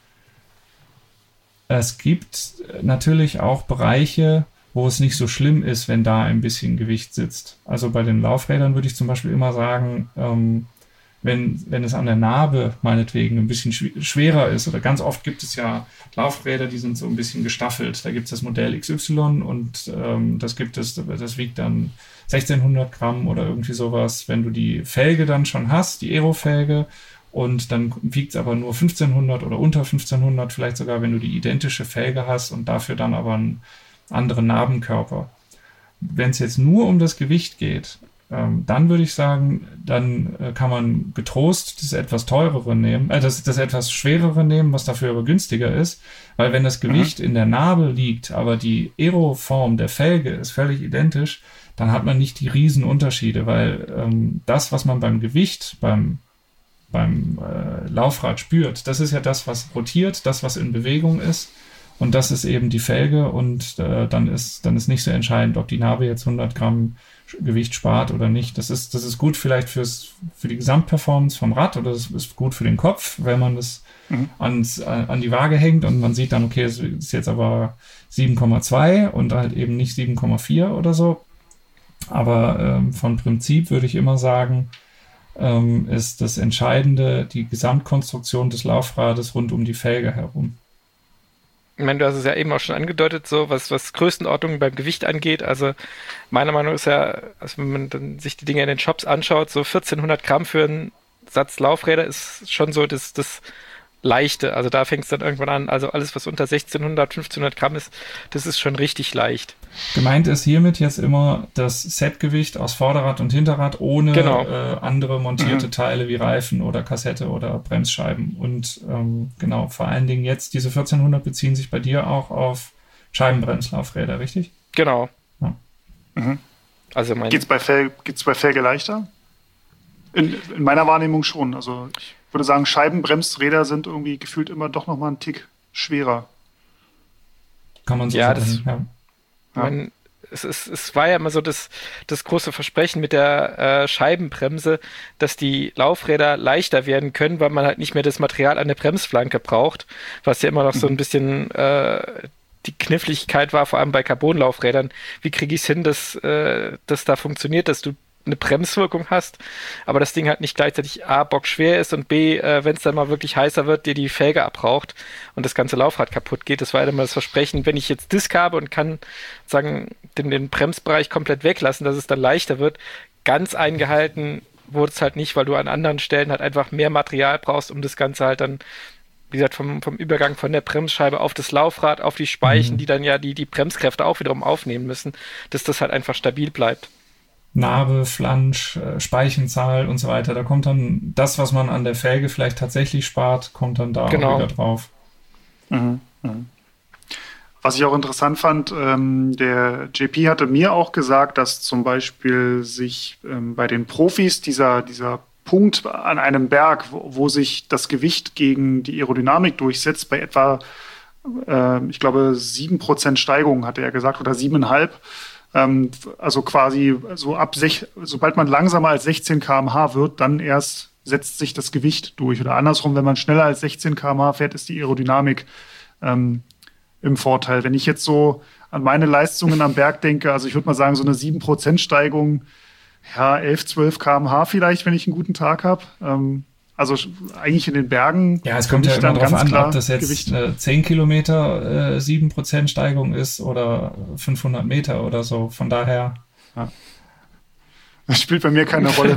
es gibt natürlich auch Bereiche, wo es nicht so schlimm ist, wenn da ein bisschen Gewicht sitzt. Also bei den Laufrädern würde ich zum Beispiel immer sagen, ähm, wenn, wenn es an der Narbe meinetwegen ein bisschen schwerer ist, oder ganz oft gibt es ja Laufräder, die sind so ein bisschen gestaffelt. Da gibt es das Modell X Y und ähm, das gibt es, das wiegt dann sechzehnhundert Gramm oder irgendwie sowas. Wenn du die Felge dann schon hast, die Aero-Felge, und dann wiegt es aber nur fünfzehnhundert oder unter fünfzehnhundert, vielleicht sogar, wenn du die identische Felge hast und dafür dann aber einen anderen Narbenkörper. Wenn es jetzt nur um das Gewicht geht, Ähm, dann würde ich sagen, dann äh, kann man getrost das etwas teurere nehmen, äh, das, das etwas schwerere nehmen, was dafür aber günstiger ist, weil wenn das Gewicht mhm. in der Narbe liegt, aber die Aeroform der Felge ist völlig identisch, dann hat man nicht die Riesenunterschiede, weil ähm, das, was man beim Gewicht, beim, beim äh, Laufrad spürt, das ist ja das, was rotiert, das, was in Bewegung ist. Und das ist eben die Felge und äh, dann ist dann ist nicht so entscheidend, ob die Narbe jetzt hundert Gramm Gewicht spart oder nicht. Das ist das ist gut vielleicht fürs für die Gesamtperformance vom Rad oder das ist gut für den Kopf, wenn man das mhm. ans, an die Waage hängt und man sieht dann, okay, es ist jetzt aber sieben Komma zwei und halt eben nicht sieben Komma vier oder so. Aber ähm, von Prinzip würde ich immer sagen, ähm, ist das Entscheidende die Gesamtkonstruktion des Laufrades rund um die Felge herum. Ich meine, du hast es ja eben auch schon angedeutet, so was, was Größenordnung beim Gewicht angeht. Also meiner Meinung nach ist ja, also wenn man dann sich die Dinge in den Shops anschaut, so vierzehnhundert Gramm für einen Satz Laufräder ist schon so das, das Leichte. Also da fängt es dann irgendwann an. Also alles, was unter sechzehnhundert, fünfzehnhundert Gramm ist, das ist schon richtig leicht. Gemeint ist hiermit jetzt immer das Setgewicht aus Vorderrad und Hinterrad ohne genau. äh, andere montierte mhm. Teile wie Reifen oder Kassette oder Bremsscheiben. Und ähm, genau, vor allen Dingen jetzt diese vierzehnhundert beziehen sich bei dir auch auf Scheibenbremslaufräder, richtig? Genau. Ja. Mhm. Also mein Geht's bei Fel- geht's bei Felge leichter? In, in meiner Wahrnehmung schon. Also ich würde sagen, Scheibenbremsräder sind irgendwie gefühlt immer doch nochmal einen Tick schwerer. Kann man so ja, sagen, das, ja. Ja. Man, es, es, es war ja immer so das, das große Versprechen mit der äh, Scheibenbremse, dass die Laufräder leichter werden können, weil man halt nicht mehr das Material an der Bremsflanke braucht, was ja immer noch so ein bisschen äh, die Kniffligkeit war, vor allem bei Carbonlaufrädern. Wie kriege ich es hin, dass äh, das da funktioniert, dass du eine Bremswirkung hast, aber das Ding halt nicht gleichzeitig A, bockschwer ist und B, äh, wenn es dann mal wirklich heißer wird, dir die Felge abraucht und das ganze Laufrad kaputt geht. Das war ja immer das Versprechen, wenn ich jetzt Disc habe und kann sagen, den, den Bremsbereich komplett weglassen, dass es dann leichter wird. Ganz eingehalten wurde es halt nicht, weil du an anderen Stellen halt einfach mehr Material brauchst, um das Ganze halt dann wie gesagt, vom, vom Übergang von der Bremsscheibe auf das Laufrad, auf die Speichen, mhm. die dann ja die, die Bremskräfte auch wiederum aufnehmen müssen, dass das halt einfach stabil bleibt. Narbe, Flansch, Speichenzahl und so weiter. Da kommt dann das, was man an der Felge vielleicht tatsächlich spart, kommt dann da genau. auch wieder drauf. Mhm. Mhm. Was ich auch interessant fand, ähm, der J P hatte mir auch gesagt, dass zum Beispiel sich ähm, bei den Profis dieser, dieser Punkt an einem Berg, wo, wo sich das Gewicht gegen die Aerodynamik durchsetzt, bei etwa, äh, ich glaube, sieben Prozent Steigung, hatte er gesagt, oder sieben Komma fünf. Ähm, also quasi so ab, sech, sobald man langsamer als sechzehn Kilometer pro Stunde wird, dann erst setzt sich das Gewicht durch. Oder andersrum, wenn man schneller als sechzehn Kilometer pro Stunde fährt, ist die Aerodynamik ähm, im Vorteil. Wenn ich jetzt so an meine Leistungen am Berg denke, also ich würde mal sagen, so eine sieben Prozent Steigung, ja, elf, zwölf Kilometer pro Stunde vielleicht, wenn ich einen guten Tag habe. Ähm, also eigentlich in den Bergen. Ja, es kommt ja immer darauf an, ob das jetzt äh, zehn Kilometer äh, sieben Prozent Steigung ist oder fünfhundert Meter oder so. Von daher. Ja. Das spielt bei mir keine Rolle.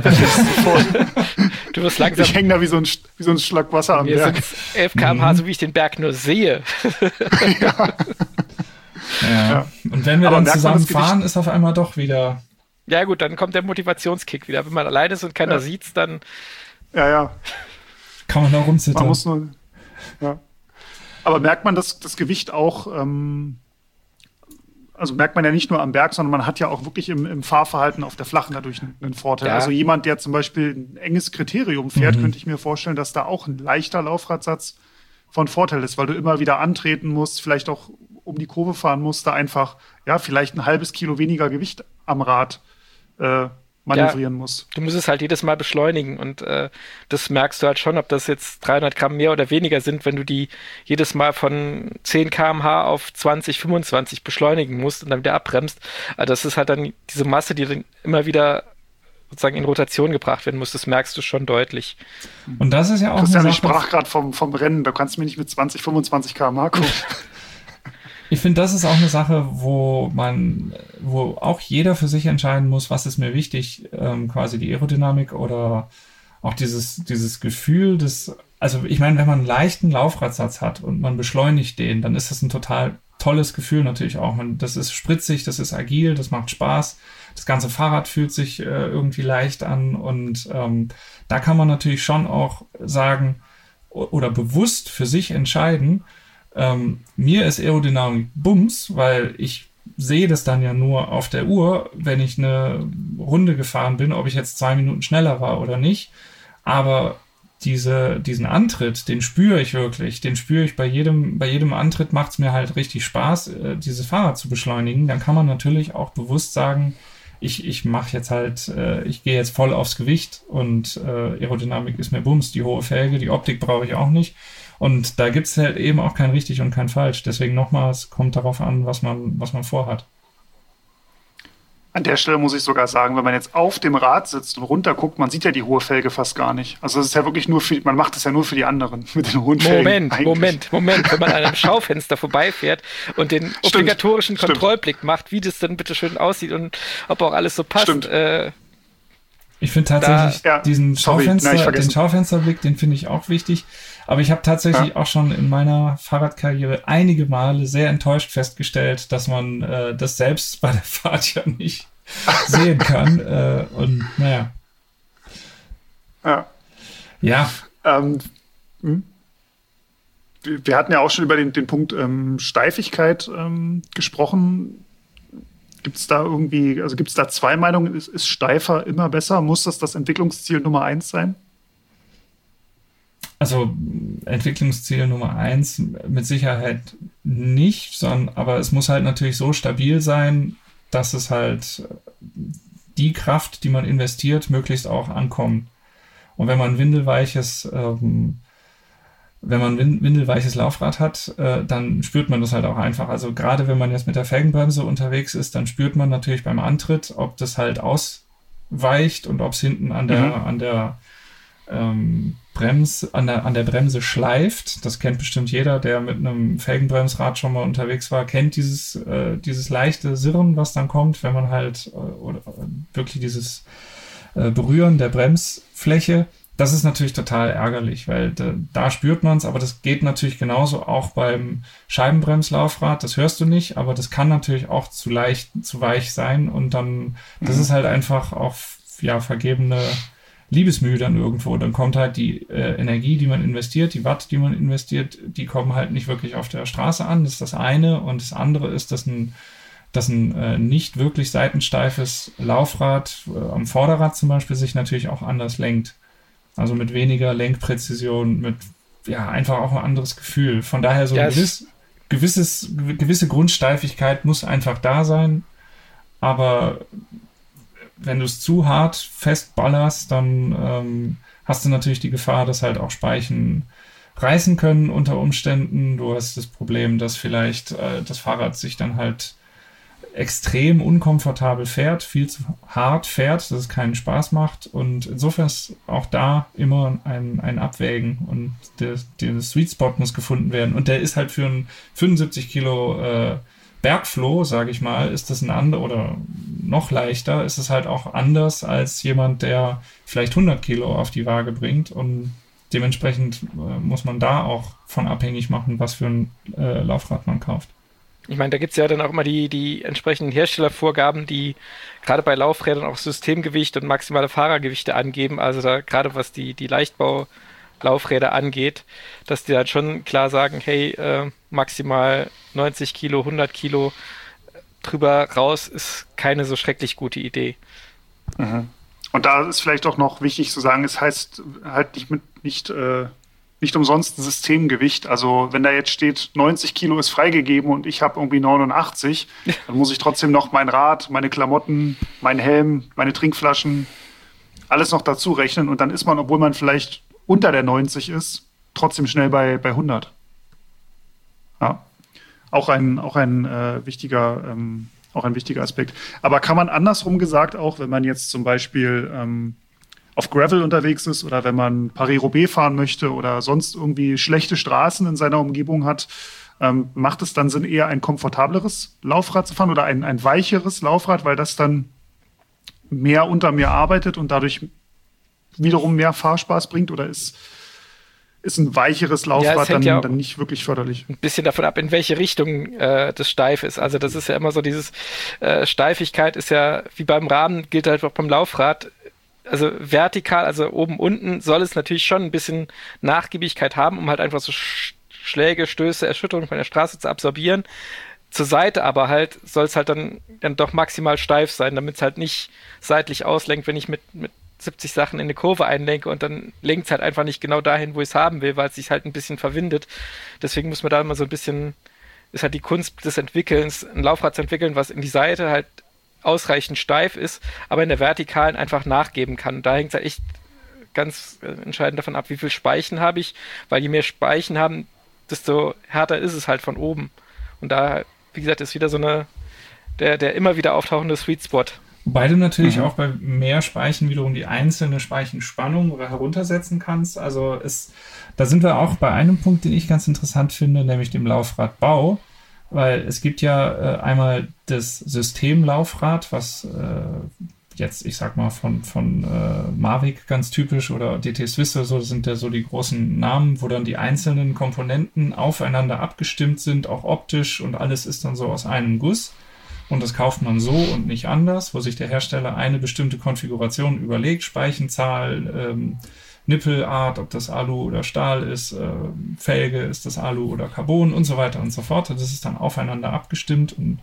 Du wirst langsam. Ich hänge da wie so ein, wie so ein Schlag Wasser am Berg. elf Kilometer pro Stunde, mhm. so wie ich den Berg nur sehe. Ja. Ja. Ja. Und wenn wir Aber dann zusammen fahren, ist auf einmal doch wieder. Ja, gut, dann kommt der Motivationskick wieder. Wenn man alleine ist und keiner ja. sieht's, dann. Ja, ja. Kann man da rumzittern. Man muss nur. Ja. Aber merkt man das, das Gewicht auch. Ähm, also merkt man ja nicht nur am Berg, sondern man hat ja auch wirklich im, im Fahrverhalten auf der Flachen dadurch einen, einen Vorteil. Ja. Also jemand, der zum Beispiel ein enges Kriterium fährt, mhm. könnte ich mir vorstellen, dass da auch ein leichter Laufradsatz von Vorteil ist, weil du immer wieder antreten musst, vielleicht auch um die Kurve fahren musst, da einfach, ja, vielleicht ein halbes Kilo weniger Gewicht am Rad äh, manövrieren ja, muss. Du musst es halt jedes Mal beschleunigen und äh, das merkst du halt schon, ob das jetzt dreihundert Gramm mehr oder weniger sind, wenn du die jedes Mal von zehn Kilometer pro Stunde auf zwanzig, fünfundzwanzig beschleunigen musst und dann wieder abbremst. Also das ist halt dann diese Masse, die dann immer wieder sozusagen in Rotation gebracht werden muss. Das merkst du schon deutlich. Und das ist ja auch Christian, ich sprach gerade vom, vom Rennen, da kannst du mir nicht mit zwanzig, fünfundzwanzig Kilometer pro Stunde gucken. Ich finde, das ist auch eine Sache, wo man, wo auch jeder für sich entscheiden muss, was ist mir wichtig, ähm, quasi die Aerodynamik oder auch dieses, dieses Gefühl des, also ich meine, wenn man einen leichten Laufradsatz hat und man beschleunigt den, dann ist das ein total tolles Gefühl natürlich auch. Man, das ist spritzig, das ist agil, das macht Spaß. Das ganze Fahrrad fühlt sich äh, irgendwie leicht an und ähm, da kann man natürlich schon auch sagen oder bewusst für sich entscheiden, Ähm, mir ist Aerodynamik Bums, weil ich sehe das dann ja nur auf der Uhr, wenn ich eine Runde gefahren bin, ob ich jetzt zwei Minuten schneller war oder nicht. Aber diese, diesen Antritt, den spüre ich wirklich. Den spüre ich bei jedem, bei jedem Antritt macht es mir halt richtig Spaß, äh, dieses Fahrrad zu beschleunigen. Dann kann man natürlich auch bewusst sagen, ich, ich mache jetzt halt, äh, ich gehe jetzt voll aufs Gewicht und äh, Aerodynamik ist mir Bums, die hohe Felge, die Optik brauche ich auch nicht. Und da gibt es halt eben auch kein richtig und kein falsch. Deswegen nochmal, es kommt darauf an, was man, was man vorhat. An der Stelle muss ich sogar sagen, wenn man jetzt auf dem Rad sitzt und runter guckt, man sieht ja die hohe Felge fast gar nicht. Also es ist ja wirklich nur für, man macht es ja nur für die anderen mit den hohen Felgen. Moment, eigentlich. Moment, Moment. Wenn man an einem Schaufenster vorbeifährt und den Stimmt. obligatorischen Stimmt. Kontrollblick macht, wie das dann bitte schön aussieht und ob auch alles so passt. Äh, ich finde tatsächlich da, ja, diesen sorry, Schaufenster, nein, den Schaufensterblick, den finde ich auch wichtig. Aber ich habe tatsächlich ja. auch schon in meiner Fahrradkarriere einige Male sehr enttäuscht festgestellt, dass man äh, das selbst bei der Fahrt ja nicht sehen kann. Äh, und naja. Ja. Ja. Ähm, hm? Wir hatten ja auch schon über den, den Punkt ähm, Steifigkeit ähm, gesprochen. Gibt es da irgendwie, also gibt es da zwei Meinungen? Ist, ist steifer immer besser? Muss das das Entwicklungsziel Nummer eins sein? Also Entwicklungsziel Nummer eins mit Sicherheit nicht, sondern aber es muss halt natürlich so stabil sein, dass es halt die Kraft, die man investiert, möglichst auch ankommt. Und wenn man windelweiches, ähm, wenn man ein windelweiches Laufrad hat, äh, dann spürt man das halt auch einfach. Also gerade wenn man jetzt mit der Felgenbremse unterwegs ist, dann spürt man natürlich beim Antritt, ob das halt ausweicht und ob es hinten an der, mhm. an der ähm, Brems, an der, an der Bremse schleift. Das kennt bestimmt jeder, der mit einem Felgenbremsrad schon mal unterwegs war, kennt dieses, äh, dieses leichte Sirren, was dann kommt, wenn man halt äh, oder, äh, wirklich dieses äh, Berühren der Bremsfläche. Das ist natürlich total ärgerlich, weil da, da spürt man es, aber das geht natürlich genauso auch beim Scheibenbremslaufrad. Das hörst du nicht, aber das kann natürlich auch zu leicht, zu weich sein und dann, das ist halt einfach auch, ja, vergebene Liebesmühe dann irgendwo. Dann kommt halt die äh, Energie, die man investiert, die Watt, die man investiert, die kommen halt nicht wirklich auf der Straße an. Das ist das eine. Und das andere ist, dass ein, dass ein äh, nicht wirklich seitensteifes Laufrad äh, am Vorderrad zum Beispiel sich natürlich auch anders lenkt. Also mit weniger Lenkpräzision, mit ja einfach auch ein anderes Gefühl. Von daher so ein gewiss, gewisses, gewisse Grundsteifigkeit muss einfach da sein. Aber wenn du es zu hart festballerst, dann ähm, hast du natürlich die Gefahr, dass halt auch Speichen reißen können unter Umständen. Du hast das Problem, dass vielleicht äh, das Fahrrad sich dann halt extrem unkomfortabel fährt, viel zu hart fährt, dass es keinen Spaß macht. Und insofern ist auch da immer ein, ein Abwägen und der, der Sweet Spot muss gefunden werden. Und der ist halt für ein fünfundsiebzig Kilo äh, Bergfloh, sage ich mal, ist das ein anderer oder noch leichter, ist es halt auch anders als jemand, der vielleicht hundert Kilo auf die Waage bringt und dementsprechend äh, muss man da auch von abhängig machen, was für ein äh, Laufrad man kauft. Ich meine, da gibt es ja dann auch immer die, die entsprechenden Herstellervorgaben, die gerade bei Laufrädern auch Systemgewicht und maximale Fahrergewichte angeben, also da gerade was die, die Leichtbau-Laufräder angeht, dass die dann schon klar sagen, hey, äh, maximal neunzig Kilo, hundert Kilo drüber raus ist keine so schrecklich gute Idee. Mhm. Und da ist vielleicht auch noch wichtig zu sagen, es heißt halt nicht mit nicht, äh, nicht umsonst ein Systemgewicht. Also wenn da jetzt steht, neunzig Kilo ist freigegeben und ich habe irgendwie neunundachtzig, dann muss ich trotzdem noch mein Rad, meine Klamotten, meinen Helm, meine Trinkflaschen, alles noch dazu rechnen und dann ist man, obwohl man vielleicht unter der neunzig ist, trotzdem schnell bei, bei hundert. Ja, auch ein, auch ein äh, wichtiger ähm, auch ein wichtiger Aspekt. Aber kann man andersrum gesagt auch, wenn man jetzt zum Beispiel ähm, auf Gravel unterwegs ist oder wenn man Paris-Roubaix fahren möchte oder sonst irgendwie schlechte Straßen in seiner Umgebung hat, ähm, macht es dann Sinn, eher ein komfortableres Laufrad zu fahren oder ein, ein weicheres Laufrad, weil das dann mehr unter mir arbeitet und dadurch wiederum mehr Fahrspaß bringt? Oder ist ist ein weicheres Laufrad ja, dann, ja dann nicht wirklich förderlich? Ein bisschen davon ab, in welche Richtung äh, das steif ist. Also das ist ja immer so dieses äh, Steifigkeit ist ja, wie beim Rahmen, gilt halt auch beim Laufrad. Also vertikal, also oben, unten soll es natürlich schon ein bisschen Nachgiebigkeit haben, um halt einfach so Sch- Schläge, Stöße, Erschütterungen von der Straße zu absorbieren. Zur Seite aber halt soll es halt dann, dann doch maximal steif sein, damit es halt nicht seitlich auslenkt, wenn ich mit, mit siebzig Sachen in eine Kurve einlenke und dann lenkt es halt einfach nicht genau dahin, wo ich es haben will, weil es sich halt ein bisschen verwindet. Deswegen muss man da immer so ein bisschen, ist halt die Kunst des Entwickelns, ein Laufrad zu entwickeln, was in die Seite halt ausreichend steif ist, aber in der Vertikalen einfach nachgeben kann. Da hängt es halt echt ganz entscheidend davon ab, wie viel Speichen habe ich, weil je mehr Speichen haben, desto härter ist es halt von oben. Und da, wie gesagt, ist wieder so eine, der, der immer wieder auftauchende Sweet Spot. Wobei du natürlich mhm. auch bei mehr Speichen wiederum die einzelne Speichenspannung oder heruntersetzen kannst. Also es, da sind wir auch bei einem Punkt, den ich ganz interessant finde, nämlich dem Laufradbau. Weil es gibt ja äh, einmal das Systemlaufrad, was äh, jetzt, ich sag mal, von, von äh, Mavic ganz typisch oder D T Swiss oder so, das sind ja so die großen Namen, wo dann die einzelnen Komponenten aufeinander abgestimmt sind, auch optisch und alles ist dann so aus einem Guss. Und das kauft man so und nicht anders, wo sich der Hersteller eine bestimmte Konfiguration überlegt, Speichenzahl, ähm, Nippelart, ob das Alu oder Stahl ist, äh, Felge, ist das Alu oder Carbon und so weiter und so fort. Das ist dann aufeinander abgestimmt und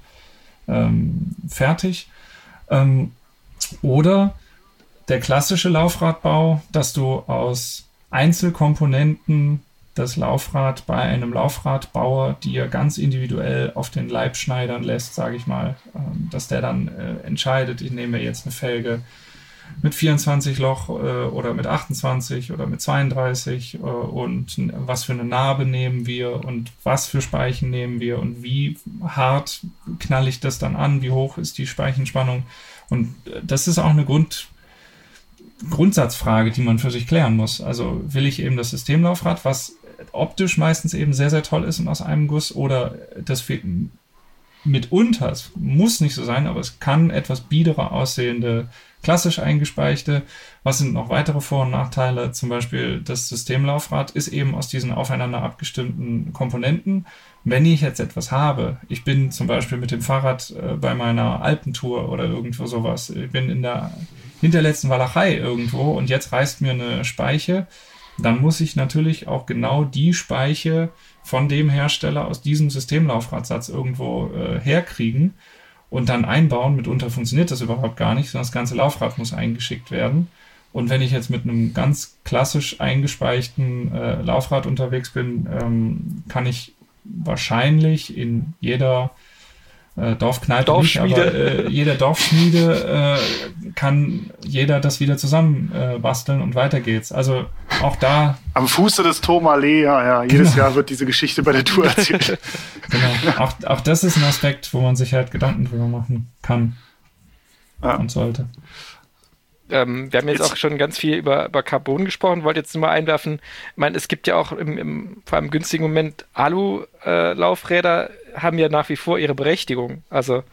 ähm, fertig. Ähm, oder der klassische Laufradbau, dass du aus Einzelkomponenten das Laufrad bei einem Laufradbauer dir ganz individuell auf den Leib schneidern lässt, sage ich mal, ähm, dass der dann äh, entscheidet, ich nehme jetzt eine Felge mit vierundzwanzig Loch äh, oder mit achtundzwanzig oder mit zweiunddreißig äh, und was für eine Narbe nehmen wir und was für Speichen nehmen wir und wie hart knall ich das dann an, wie hoch ist die Speichenspannung und äh, das ist auch eine Grund Grundsatzfrage, die man für sich klären muss. Also will ich eben das Systemlaufrad, was optisch meistens eben sehr, sehr toll ist und aus einem Guss oder das mitunter, es muss nicht so sein, aber es kann etwas biederer aussehende klassisch eingespeichte. Was sind noch weitere Vor- und Nachteile? Zum Beispiel das Systemlaufrad ist eben aus diesen aufeinander abgestimmten Komponenten. Wenn ich jetzt etwas habe, ich bin zum Beispiel mit dem Fahrrad äh, bei meiner Alpentour oder irgendwo sowas, ich bin in der hinterletzten Walachei irgendwo und jetzt reißt mir eine Speiche, dann muss ich natürlich auch genau die Speiche von dem Hersteller aus diesem Systemlaufradsatz irgendwo äh, herkriegen und dann einbauen. Mitunter funktioniert das überhaupt gar nicht, sondern das ganze Laufrad muss eingeschickt werden. Und wenn ich jetzt mit einem ganz klassisch eingespeichten äh, Laufrad unterwegs bin, ähm, kann ich wahrscheinlich in jeder äh, Dorfkneipe, Dorfschmiede. nicht, aber äh, jeder Dorfschmiede äh, kann jeder das wieder zusammen äh, basteln und weiter geht's. Also auch da... Am Fuße des Tourmalet, ja, ja. Jedes Genau. Jahr wird diese Geschichte bei der Tour erzählt. Genau. Auch, auch das ist ein Aspekt, wo man sich halt Gedanken drüber machen kann Ja. und sollte. Ähm, wir haben jetzt, Jetzt- auch schon ganz viel über, über Carbon gesprochen, wollte jetzt nur mal einwerfen. Ich meine, es gibt ja auch im, im vor allem günstigen Moment Alu-Laufräder, haben ja nach wie vor ihre Berechtigung. Also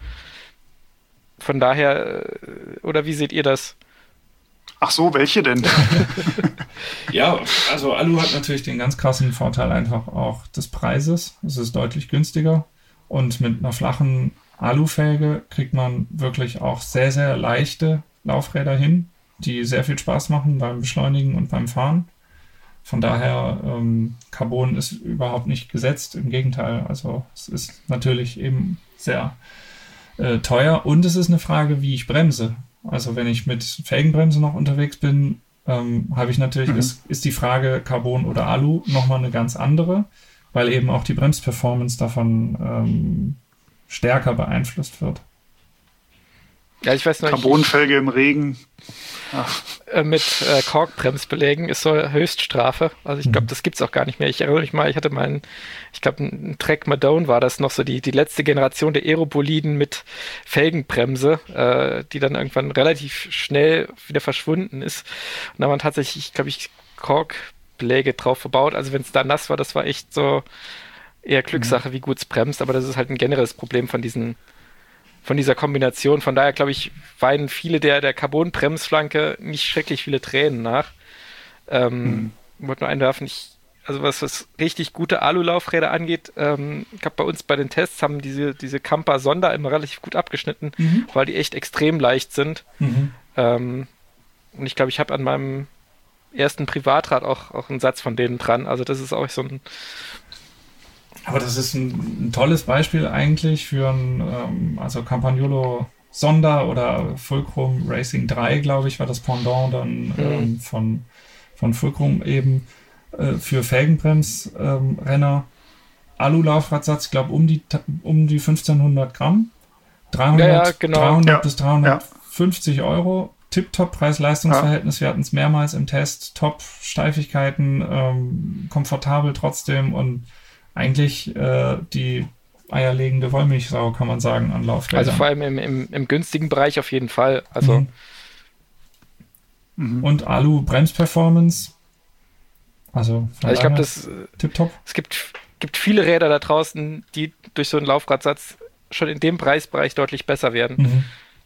von daher, äh, oder wie seht ihr das? Ach so, welche denn? Ja, also Alu hat natürlich den ganz krassen Vorteil einfach auch des Preises. Es ist deutlich günstiger und mit einer flachen Alufelge kriegt man wirklich auch sehr, sehr leichte Laufräder hin, die sehr viel Spaß machen beim Beschleunigen und beim Fahren. Von daher, ähm, Carbon ist überhaupt nicht gesetzt, im Gegenteil. Also es ist natürlich eben sehr äh, teuer und es ist eine Frage, wie ich bremse. Also wenn ich mit Felgenbremse noch unterwegs bin, ähm, habe ich natürlich, Mhm. ist, ist die Frage Carbon oder Alu nochmal eine ganz andere, weil eben auch die Bremsperformance davon ähm, stärker beeinflusst wird. Ja, ich weiß noch nicht, Carbonfelge im Regen. äh, mit äh, Korkbremsbelägen ist so Höchststrafe. Also ich glaube, Mhm. das gibt's auch gar nicht mehr. Ich erinnere mich mal, ich hatte mal einen, ich glaube, ein Trek Madone war das noch so, die, die letzte Generation der Aeroboliden mit Felgenbremse, äh, die dann irgendwann relativ schnell wieder verschwunden ist. Und da waren tatsächlich, glaube ich, Korkbeläge drauf verbaut. Also wenn es da nass war, das war echt so eher Glückssache, wie gut es bremst. Aber das ist halt ein generelles Problem von diesen von dieser Kombination. Von daher, glaube ich, weinen viele der, der Carbon-Bremsflanke nicht schrecklich viele Tränen nach. Ähm, Mhm. wollte nur einwerfen, ich, also was, was richtig gute Alu-Laufräder angeht, ähm, ich habe bei uns bei den Tests haben diese, diese Camper Sonder immer relativ gut abgeschnitten, Mhm. weil die echt extrem leicht sind. Mhm. Ähm, und ich glaube, ich habe an meinem ersten Privatrad auch, auch einen Satz von denen dran. Also das ist auch so ein, Aber das ist ein, ein tolles Beispiel eigentlich für ein, ähm, also Campagnolo Sonder oder Fulcrum Racing drei, glaube ich, war das Pendant dann ähm, von, von Fulcrum eben äh, für Felgenbremsrenner. Ähm, Alu-Laufradsatz, ich glaube um die, um die fünfzehnhundert Gramm. dreihundert, Ja, ja, genau. dreihundert Ja. bis dreihundertfünfzig Euro. Tip-Top Preis-Leistungs-Verhältnis. Wir hatten es mehrmals im Test. Top Steifigkeiten, ähm, komfortabel trotzdem und eigentlich äh, die eierlegende Wollmilchsau, kann man sagen, an Laufrädern. also vor allem im, im, im günstigen Bereich auf jeden Fall. Also Mhm. Mhm. Und Alu-Bremsperformance. Also, von Also ich glaube, daher das äh, tipptopp. es gibt, gibt viele Räder da draußen, die durch so einen Laufradsatz schon in dem Preisbereich deutlich besser werden. Mhm.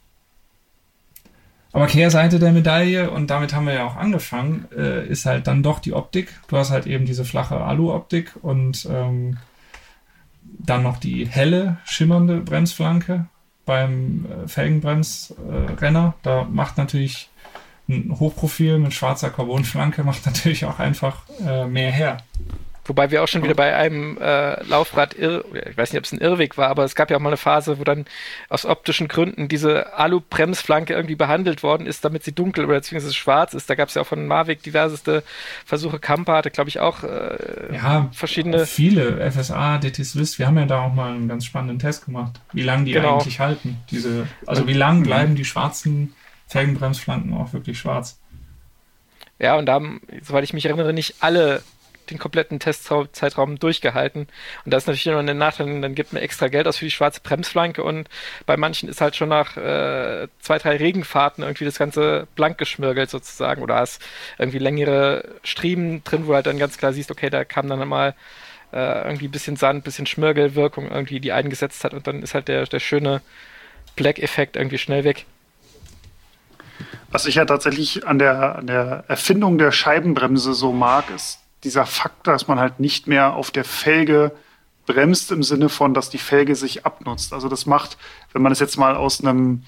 Aber Kehrseite der Medaille, und damit haben wir ja auch angefangen, äh, ist halt dann doch die Optik. Du hast halt eben diese flache Alu-Optik und ähm, dann noch die helle, schimmernde Bremsflanke beim äh, Felgenbremsrenner. Äh, da macht natürlich ein Hochprofil mit schwarzer Carbonflanke macht natürlich auch einfach äh, mehr her. Wobei wir auch schon wieder bei einem äh, Laufrad, irr, ich weiß nicht, ob es ein Irrweg war, aber es gab ja auch mal eine Phase, wo dann aus optischen Gründen diese Alu-Bremsflanke irgendwie behandelt worden ist, damit sie dunkel oder beziehungsweise schwarz ist. Da gab es ja auch von Mavic diverseste Versuche. Kampa hatte, glaube ich, auch äh, Ja, verschiedene. viele F S A, D T Swiss, wir haben ja da auch mal einen ganz spannenden Test gemacht, wie lange die Genau. eigentlich halten. Diese, also wie lang bleiben die schwarzen Felgenbremsflanken auch wirklich schwarz? Ja, und da haben, soweit ich mich erinnere, nicht alle den kompletten Testzeitraum durchgehalten. Und das ist natürlich immer ein Nachteil, dann gibt man extra Geld aus für die schwarze Bremsflanke und bei manchen ist halt schon nach äh, zwei, drei Regenfahrten irgendwie das Ganze blank geschmirgelt sozusagen oder hast irgendwie längere Striemen drin, wo halt dann ganz klar siehst, okay, da kam dann mal äh, irgendwie ein bisschen Sand, ein bisschen Schmirgelwirkung irgendwie, die eingesetzt hat und dann ist halt der, der schöne Black-Effekt irgendwie schnell weg. Was ich ja tatsächlich an der, an der Erfindung der Scheibenbremse so mag, ist dieser Fakt, dass man halt nicht mehr auf der Felge bremst im Sinne von, dass die Felge sich abnutzt. Also das macht, wenn man es jetzt mal aus einem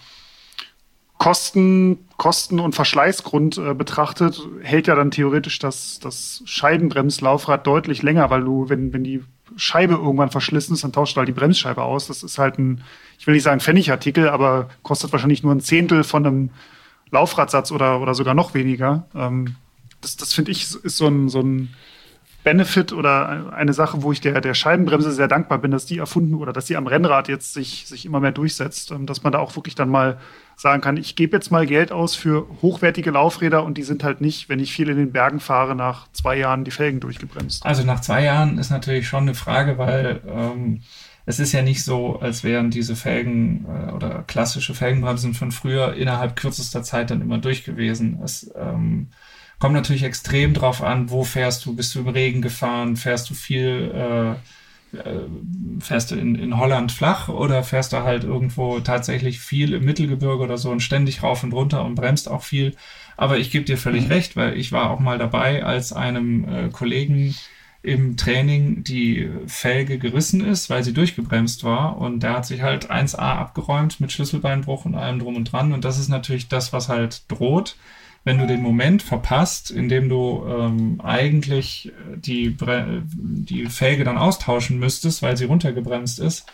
Kosten, Kosten- und Verschleißgrund äh, betrachtet, hält ja dann theoretisch das, das Scheibenbremslaufrad deutlich länger, weil du, wenn, wenn die Scheibe irgendwann verschlissen ist, dann tauscht du halt die Bremsscheibe aus. Das ist halt ein, ich will nicht sagen Pfennigartikel, aber kostet wahrscheinlich nur ein Zehntel von einem Laufradsatz oder, oder sogar noch weniger. Ähm, das das finde ich, ist so ein, so ein Benefit oder eine Sache, wo ich der, der Scheibenbremse sehr dankbar bin, dass die erfunden oder dass die am Rennrad jetzt sich, sich immer mehr durchsetzt. Dass man da auch wirklich dann mal sagen kann, ich gebe jetzt mal Geld aus für hochwertige Laufräder und die sind halt nicht, wenn ich viel in den Bergen fahre, nach zwei Jahren die Felgen durchgebremst. Also nach zwei Jahren ist natürlich schon eine Frage, weil ähm, es ist ja nicht so, als wären diese Felgen äh, oder klassische Felgenbremsen von früher innerhalb kürzester Zeit dann immer durch gewesen. Es ähm, kommt natürlich extrem drauf an, wo fährst du, bist du im Regen gefahren, fährst du viel, äh, äh, fährst du in, in Holland flach oder fährst du halt irgendwo tatsächlich viel im Mittelgebirge oder so und ständig rauf und runter und bremst auch viel. Aber ich gebe dir völlig mhm. recht, weil ich war auch mal dabei, als einem äh, Kollegen im Training die Felge gerissen ist, weil sie durchgebremst war und der hat sich halt eins A abgeräumt mit Schlüsselbeinbruch und allem drum und dran und das ist natürlich das, was halt droht, wenn du den Moment verpasst, in dem du ähm, eigentlich die, Bre- die Felge dann austauschen müsstest, weil sie runtergebremst ist.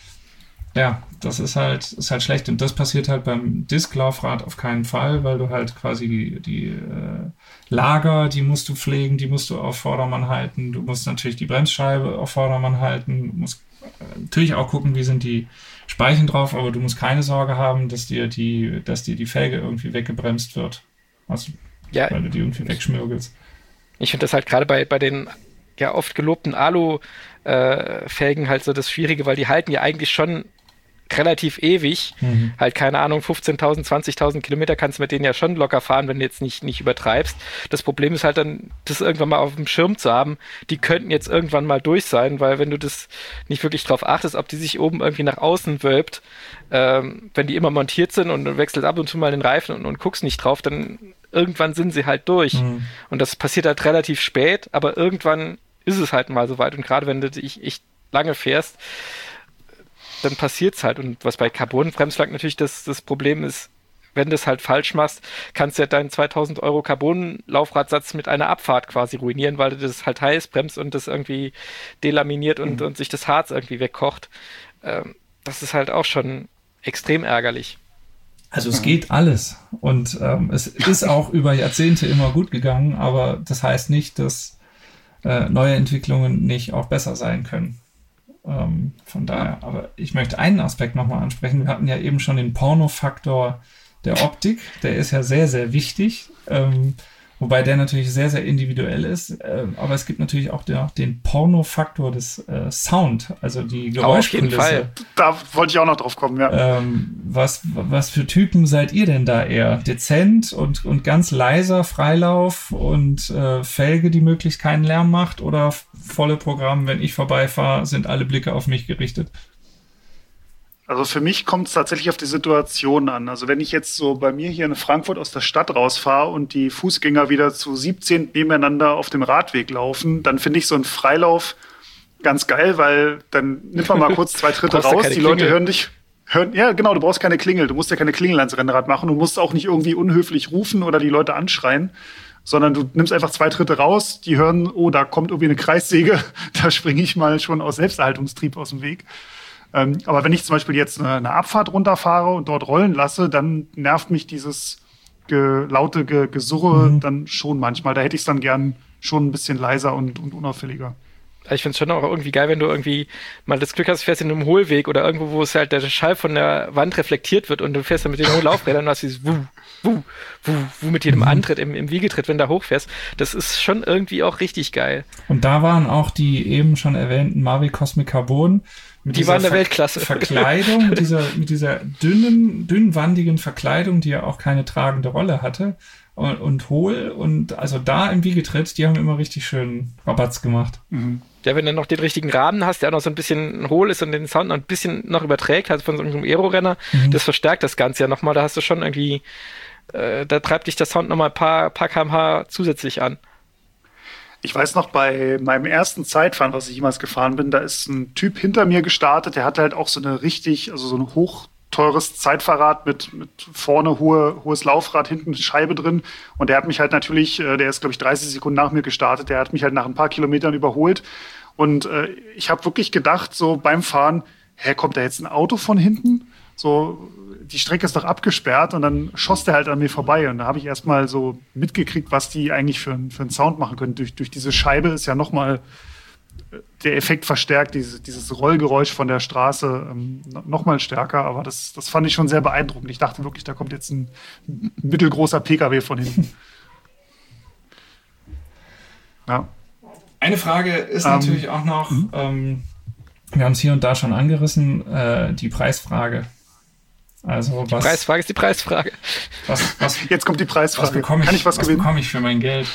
Ja, das ist halt, ist halt schlecht. Und das passiert halt beim Disklaufrad auf keinen Fall, weil du halt quasi die, die äh, Lager, die musst du pflegen, die musst du auf Vordermann halten. Du musst natürlich die Bremsscheibe auf Vordermann halten. Du musst äh, natürlich auch gucken, wie sind die Speichen drauf, aber du musst keine Sorge haben, dass dir die, dass dir die Felge irgendwie weggebremst wird. Also, ja, weil du die irgendwie wegschmirgelst. Ich finde das halt gerade bei, bei den ja oft gelobten Alu-Felgen äh, halt so das Schwierige, weil die halten ja eigentlich schon relativ ewig. Mhm. Halt, keine Ahnung, fünfzehntausend, zwanzigtausend Kilometer kannst du mit denen ja schon locker fahren, wenn du jetzt nicht, nicht übertreibst. Das Problem ist halt dann, das irgendwann mal auf dem Schirm zu haben. Die könnten jetzt irgendwann mal durch sein, weil wenn du das nicht wirklich drauf achtest, ob die sich oben irgendwie nach außen wölbt, ähm, wenn die immer montiert sind und du wechselst ab und zu mal den Reifen und, und guckst nicht drauf, dann irgendwann sind sie halt durch. Mhm. Und das passiert halt relativ spät, aber irgendwann ist es halt mal so weit. Und gerade wenn du dich echt lange fährst, dann passiert's halt. Und was bei Carbon-Bremslack natürlich das, das Problem ist, wenn du es halt falsch machst, kannst du ja deinen zweitausend Euro Carbon-Laufradsatz mit einer Abfahrt quasi ruinieren, weil du das halt heiß bremst und das irgendwie delaminiert und, mhm. und sich das Harz irgendwie wegkocht. Ähm, das ist halt auch schon extrem ärgerlich. Also es geht alles. Und ähm, es ist auch über Jahrzehnte immer gut gegangen, aber das heißt nicht, dass äh, neue Entwicklungen nicht auch besser sein können. Ähm, von daher, aber ich möchte einen Aspekt nochmal ansprechen. Wir hatten ja eben schon den Porno-Faktor der Optik. Der ist ja sehr, sehr wichtig. Ähm, wobei der natürlich sehr, sehr individuell ist. Äh, aber es gibt natürlich auch den, den Porno-Faktor des äh, Sound, also die Geräuschkulisse. Auf jeden Fall. Da wollte ich auch noch drauf kommen, ja. Ähm, was, was für Typen seid ihr denn da eher? Dezent und, und ganz leiser Freilauf und äh, Felge, die möglichst keinen Lärm macht, oder volle Programm, wenn ich vorbeifahre, sind alle Blicke auf mich gerichtet? Also für mich kommt es tatsächlich auf die Situation an. Also wenn ich jetzt so bei mir hier in Frankfurt aus der Stadt rausfahre und die Fußgänger wieder zu siebzehn nebeneinander auf dem Radweg laufen, dann finde ich so einen Freilauf ganz geil, weil dann nimmt man mal kurz zwei Schritte raus, die Leute hören dich. Hören, ja, genau, du brauchst keine Klingel. Du musst ja keine Klingel ans Rennrad machen. Du musst auch nicht irgendwie unhöflich rufen oder die Leute anschreien, sondern du nimmst einfach zwei Schritte raus, die hören, oh, da kommt irgendwie eine Kreissäge, da springe ich mal schon aus Selbsterhaltungstrieb aus dem Weg. Ähm, aber wenn ich zum Beispiel jetzt eine, eine Abfahrt runterfahre und dort rollen lasse, dann nervt mich dieses ge, laute ge, Gesurre mhm. dann schon manchmal. Da hätte ich es dann gern schon ein bisschen leiser und, und unauffälliger. Ich finde es schon auch irgendwie geil, wenn du irgendwie mal das Glück hast, fährst in einem Hohlweg oder irgendwo, wo es halt der Schall von der Wand reflektiert wird und du fährst dann mit den hohen Laufrädern und hast dieses Wuh, Wuh, Wuh, Wuh mit jedem Antritt im, im Wiegetritt, wenn du da hochfährst. Das ist schon irgendwie auch richtig geil. Und da waren auch die eben schon erwähnten Mavic Cosmic Carbon mit die waren der Ver- Weltklasse. Verkleidung, mit dieser, mit dieser dünnen, dünnwandigen Verkleidung, die ja auch keine tragende Rolle hatte. Und, und hohl und also da im Wiegetritt, die haben immer richtig schön Rabatz gemacht. Mhm. Ja, wenn du noch den richtigen Rahmen hast, der auch noch so ein bisschen hohl ist und den Sound noch ein bisschen noch überträgt, also von so einem Aero-Renner, mhm. das verstärkt das Ganze ja nochmal. Da hast du schon irgendwie, äh, da treibt dich der Sound nochmal ein paar, paar kmh zusätzlich an. Ich weiß noch, bei meinem ersten Zeitfahren, was ich jemals gefahren bin, da ist ein Typ hinter mir gestartet, der hatte halt auch so eine richtig, also so ein hochteures Zeitfahrrad mit, mit vorne hohe, hohes Laufrad, hinten eine Scheibe drin. Und der hat mich halt natürlich, der ist, glaube ich, dreißig Sekunden nach mir gestartet, der hat mich halt nach ein paar Kilometern überholt. Und äh, ich habe wirklich gedacht, so beim Fahren, hä, kommt da jetzt ein Auto von hinten? So, die Strecke ist doch abgesperrt, und dann schoss der halt an mir vorbei, und da habe ich erst mal so mitgekriegt, was die eigentlich für, für einen Sound machen können. Durch, durch diese Scheibe ist ja nochmal der Effekt verstärkt, diese, dieses Rollgeräusch von der Straße ähm, nochmal stärker, aber das, das fand ich schon sehr beeindruckend. Ich dachte wirklich, da kommt jetzt ein mittelgroßer P K W von hinten. Ja. Eine Frage ist ähm, natürlich auch noch, ähm, wir haben es hier und da schon angerissen, äh, die Preisfrage. Also die was, Preisfrage ist die Preisfrage. Was, was, Jetzt kommt die Preisfrage. Was bekomme ich, Kann ich was, was gewinnen? bekomme ich für mein Geld?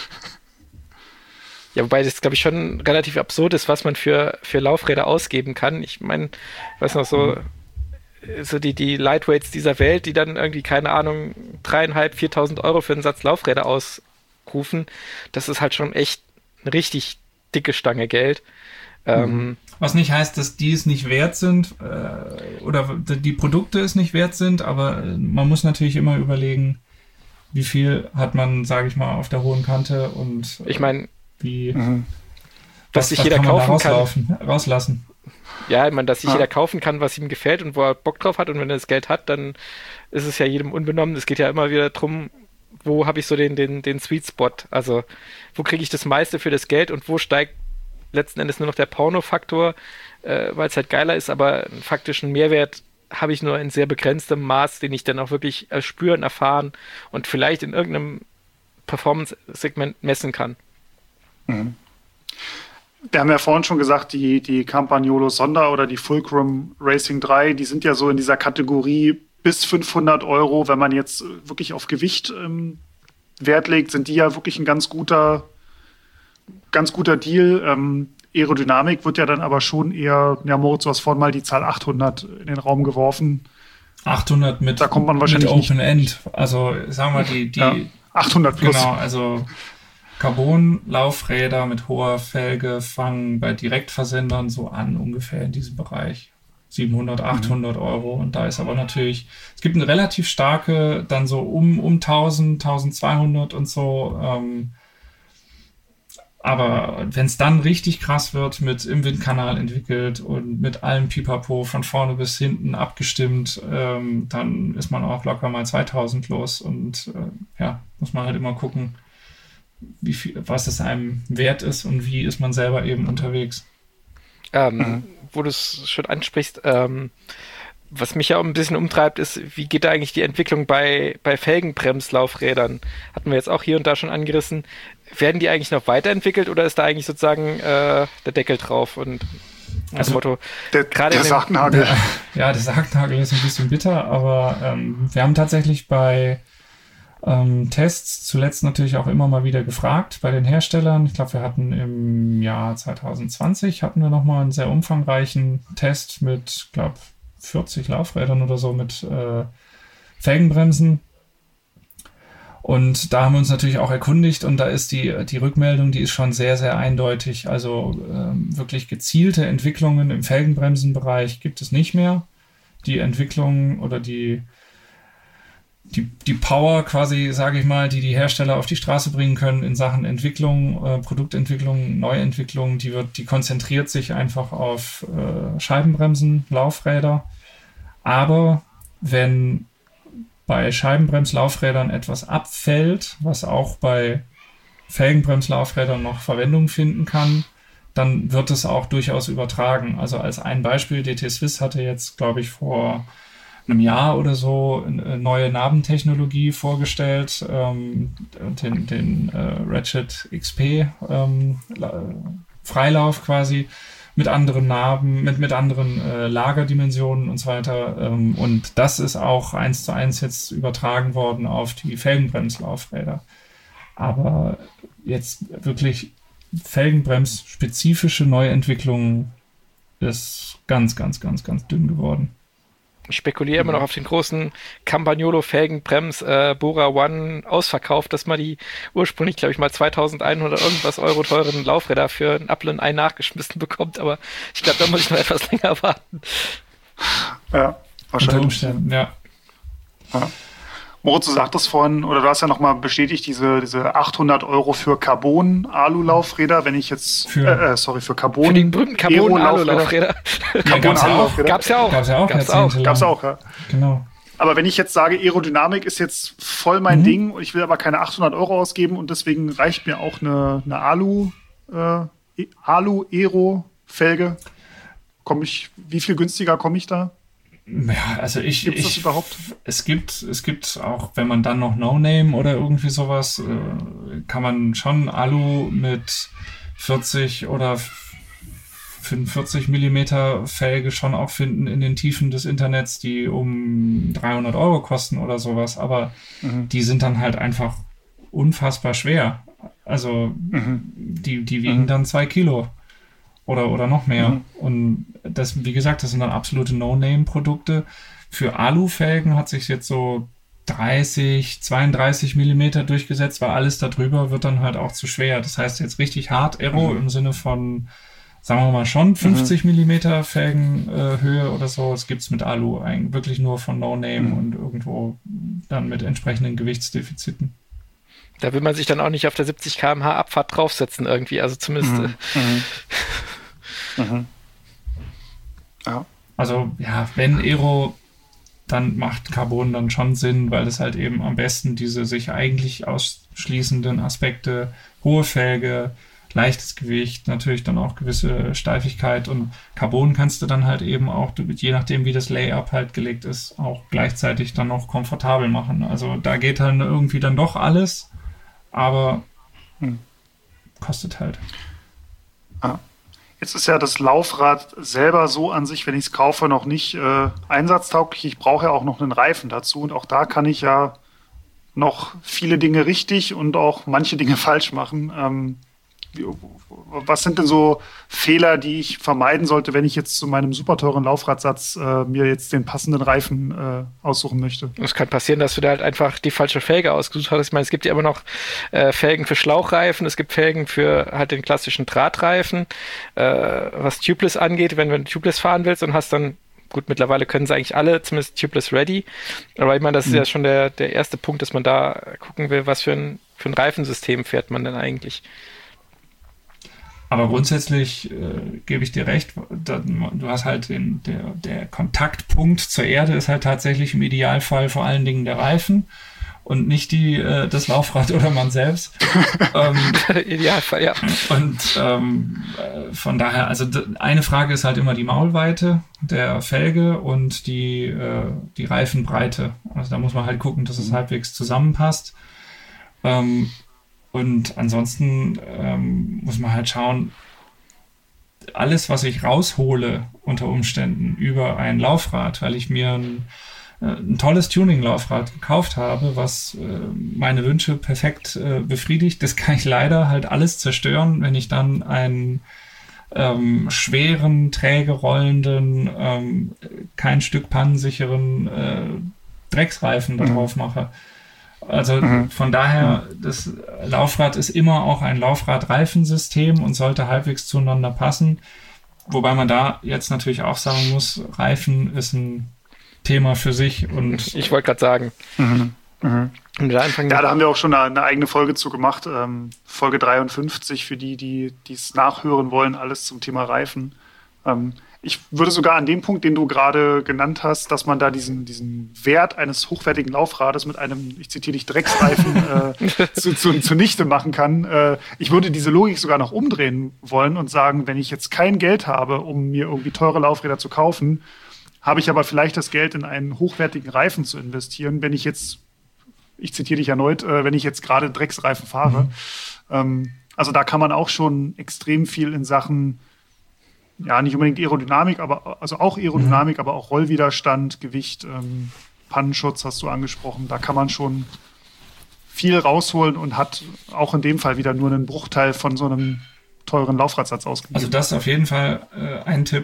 Ja, wobei das, glaube ich, schon relativ absurd ist, was man für, für Laufräder ausgeben kann. Ich meine, weiß noch, so, so die, die Lightweights dieser Welt, die dann irgendwie, keine Ahnung, dreieinhalb, viertausend Euro für einen Satz Laufräder ausrufen, das ist halt schon echt eine richtig dicke Stange Geld. Ähm, Was nicht heißt, dass die es nicht wert sind äh, oder die Produkte es nicht wert sind, aber man muss natürlich immer überlegen, wie viel hat man, sage ich mal, auf der hohen Kante, und ich meine, wie mhm. dass was, sich was jeder kann man kaufen da kann. rauslassen. Ja, ich meine, dass sich ah. jeder kaufen kann, was ihm gefällt und wo er Bock drauf hat, und wenn er das Geld hat, dann ist es ja jedem unbenommen. Es geht ja immer wieder drum, wo habe ich so den, den, den Sweet Spot, also wo kriege ich das meiste für das Geld und wo steigt letzten Endes nur noch der Porno-Faktor, äh, weil es halt geiler ist, aber einen faktischen Mehrwert habe ich nur in sehr begrenztem Maß, den ich dann auch wirklich äh, spüren, erfahren und vielleicht in irgendeinem Performance-Segment messen kann. Mhm. Wir haben ja vorhin schon gesagt, die, die Campagnolo Sonda oder die Fulcrum Racing drei, die sind ja so in dieser Kategorie bis fünfhundert Euro. Wenn man jetzt wirklich auf Gewicht ähm, Wert legt, sind die ja wirklich ein ganz guter ganz guter Deal. Ähm, Aerodynamik wird ja dann aber schon eher, ja, Moritz, du hast vorhin mal die Zahl achthundert in den Raum geworfen. achthundert mit, da kommt man wahrscheinlich mit Open End. Also sagen wir die, die ja, achthundert plus. Genau, also Carbon-Laufräder mit hoher Felge fangen bei Direktversendern so an, ungefähr in diesem Bereich. siebenhundert, achthundert mhm. Euro. Und da ist aber natürlich, es gibt eine relativ starke, dann so um, um tausend, tausendzweihundert und so. Ähm, aber wenn es dann richtig krass wird, mit im Windkanal entwickelt und mit allem Pipapo von vorne bis hinten abgestimmt, ähm, dann ist man auch locker mal zweitausend los. Und äh, ja, muss man halt immer gucken, wie viel, was es einem wert ist und wie ist man selber eben unterwegs. Ähm, mhm. Wo du es schon ansprichst, ähm, was mich ja auch ein bisschen umtreibt, ist, wie geht da eigentlich die Entwicklung bei, bei Felgenbremslaufrädern? Hatten wir jetzt auch hier und da schon angerissen. Werden die eigentlich noch weiterentwickelt oder ist da eigentlich sozusagen äh, der Deckel drauf? Und das also, Motto, der, gerade der Sargnagel. Der, ja, der Sargnagel ist ein bisschen bitter, aber ähm, wir haben tatsächlich bei ähm, Tests zuletzt natürlich auch immer mal wieder gefragt bei den Herstellern. Ich glaube, wir hatten im Jahr zwanzig zwanzig hatten wir nochmal einen sehr umfangreichen Test mit, glaube vierzig Laufrädern oder so mit äh, Felgenbremsen. Und da haben wir uns natürlich auch erkundigt, und da ist die, die Rückmeldung, die ist schon sehr, sehr eindeutig. Also ähm, wirklich gezielte Entwicklungen im Felgenbremsenbereich gibt es nicht mehr. Die Entwicklung oder die, die, die Power quasi, sage ich mal, die die Hersteller auf die Straße bringen können in Sachen Entwicklung, äh, Produktentwicklung, Neuentwicklung, die wird, die konzentriert sich einfach auf äh, Scheibenbremsen, Laufräder. Aber wenn bei Scheibenbremslaufrädern etwas abfällt, was auch bei Felgenbremslaufrädern noch Verwendung finden kann, dann wird es auch durchaus übertragen. Also als ein Beispiel, D T Swiss hatte jetzt, glaube ich, vor einem Jahr oder so eine neue Nabentechnologie vorgestellt, ähm, den, den äh, Ratchet X P ähm, Freilauf quasi, mit anderen Narben, mit, mit anderen äh, Lagerdimensionen und so weiter. Ähm, und das ist auch eins zu eins jetzt übertragen worden auf die Felgenbremslaufräder. Aber jetzt wirklich Felgenbremsspezifische Neuentwicklung ist ganz, ganz, ganz, ganz dünn geworden. Ich spekuliere immer noch auf den großen Campagnolo Felgenbrems äh, Bora One Ausverkauf, dass man die ursprünglich, glaube ich, mal zweitausendeinhundert irgendwas Euro teuren Laufräder für ein Apfel und ein nachgeschmissen bekommt, aber ich glaube, da muss ich noch etwas länger warten. Ja, wahrscheinlich. Unter Umständen, ja. ja. Moritz, du sagtest vorhin, oder du hast ja nochmal bestätigt, diese, diese achthundert Euro für Carbon-Alu-Laufräder, wenn ich jetzt, für, äh, sorry, für Carbon. Für die berühmten Carbon-Alu-Laufräder. Carbon-Alu-Laufräder. Gab's ja auch. Gab's ja auch. Gab's auch. Gab's auch, ja. Genau. Aber wenn ich jetzt sage, Aerodynamik ist jetzt voll mein mhm. Ding und ich will aber keine achthundert Euro ausgeben und deswegen reicht mir auch eine, eine Alu, äh, Alu-Aero-Felge, komme ich, wie viel günstiger komme ich da? Ja, also ich, Gibt's das ich überhaupt? Es gibt, es gibt auch, wenn man dann noch No-Name oder irgendwie sowas, äh, kann man schon Alu mit vierzig oder fünfundvierzig Millimeter Felge schon auch finden in den Tiefen des Internets, die um dreihundert Euro kosten oder sowas, aber mhm. die sind dann halt einfach unfassbar schwer. Also mhm. die, die wiegen mhm. dann zwei Kilo. Oder, oder noch mehr. Mhm. Und das, wie gesagt, das sind dann absolute No-Name-Produkte. Für Alufelgen hat sich jetzt so dreißig, zweiunddreißig Millimeter durchgesetzt, weil alles darüber wird dann halt auch zu schwer. Das heißt jetzt richtig hart Aero mhm. im Sinne von, sagen wir mal schon, fünfzig mhm. Millimeter Felgenhöhe äh, oder so. Das gibt's mit Alu eigentlich wirklich nur von No-Name mhm. und irgendwo dann mit entsprechenden Gewichtsdefiziten. Da will man sich dann auch nicht auf der siebzig Kilometer pro Stunde Abfahrt draufsetzen irgendwie, also zumindest. Mhm. Mhm. Mhm. Ja. Also ja, wenn Aero, dann macht Carbon dann schon Sinn, weil es halt eben am besten diese sich eigentlich ausschließenden Aspekte, hohe Felge, leichtes Gewicht, natürlich dann auch gewisse Steifigkeit und Carbon kannst du dann halt eben auch, je nachdem wie das Layup halt gelegt ist, auch gleichzeitig dann noch komfortabel machen. Also da geht dann irgendwie dann doch alles, aber hm. kostet halt. Ah. Jetzt ist ja das Laufrad selber so an sich, wenn ich es kaufe, noch nicht äh, einsatztauglich. Ich brauche ja auch noch einen Reifen dazu und auch da kann ich ja noch viele Dinge richtig und auch manche Dinge falsch machen. Ähm, wie, was sind denn so Fehler, die ich vermeiden sollte, wenn ich jetzt zu meinem super teuren Laufradsatz äh, mir jetzt den passenden Reifen äh, aussuchen möchte? Es kann passieren, dass du da halt einfach die falsche Felge ausgesucht hast. Ich meine, es gibt ja immer noch äh, Felgen für Schlauchreifen, es gibt Felgen für halt den klassischen Drahtreifen. Äh, was Tubeless angeht, wenn du Tubeless fahren willst und hast dann, gut, mittlerweile können sie eigentlich alle, zumindest Tubeless ready. Aber ich meine, das ist mhm. ja schon der, der erste Punkt, dass man da gucken will, was für ein, für ein Reifensystem fährt man denn eigentlich. Aber grundsätzlich äh, gebe ich dir recht, da, du hast halt den, der, der Kontaktpunkt zur Erde ist halt tatsächlich im Idealfall vor allen Dingen der Reifen und nicht die äh, das Laufrad oder man selbst. ähm, Idealfall, ja. Und ähm, von daher, also d- eine Frage ist halt immer die Maulweite der Felge und die, äh, die Reifenbreite. Also da muss man halt gucken, dass es halbwegs zusammenpasst. Ähm, Und ansonsten ähm, muss man halt schauen, alles, was ich raushole unter Umständen über ein Laufrad, weil ich mir ein, äh, ein tolles Tuning-Laufrad gekauft habe, was äh, meine Wünsche perfekt äh, befriedigt, das kann ich leider halt alles zerstören, wenn ich dann einen ähm, schweren, träge rollenden, ähm, kein Stück pannensicheren äh, Drecksreifen da drauf mache. Also mhm. von daher, das Laufrad ist immer auch ein Laufrad-Reifensystem und sollte halbwegs zueinander passen. Wobei man da jetzt natürlich auch sagen muss, Reifen ist ein Thema für sich. Und ich wollte gerade sagen. Mhm. Mhm. Ja, da haben wir auch schon eine, eine eigene Folge zu gemacht. Ähm, Folge dreiundfünfzig für die, die es nachhören wollen, alles zum Thema Reifen. Ähm, Ich würde sogar an dem Punkt, den du gerade genannt hast, dass man da diesen, diesen Wert eines hochwertigen Laufrades mit einem, ich zitiere dich, Drecksreifen äh, zu, zu, zunichte machen kann. Äh, ich würde diese Logik sogar noch umdrehen wollen und sagen, wenn ich jetzt kein Geld habe, um mir irgendwie teure Laufräder zu kaufen, habe ich aber vielleicht das Geld in einen hochwertigen Reifen zu investieren, wenn ich jetzt, ich zitiere dich erneut, äh, wenn ich jetzt gerade Drecksreifen fahre. Mhm. Ähm, also da kann man auch schon extrem viel in Sachen, ja, nicht unbedingt Aerodynamik, aber also auch Aerodynamik, mhm. aber auch Rollwiderstand, Gewicht, ähm, Pannenschutz hast du angesprochen. Da kann man schon viel rausholen und hat auch in dem Fall wieder nur einen Bruchteil von so einem teuren Laufradsatz ausgegeben. Also das ist auf jeden Fall äh, ein Tipp.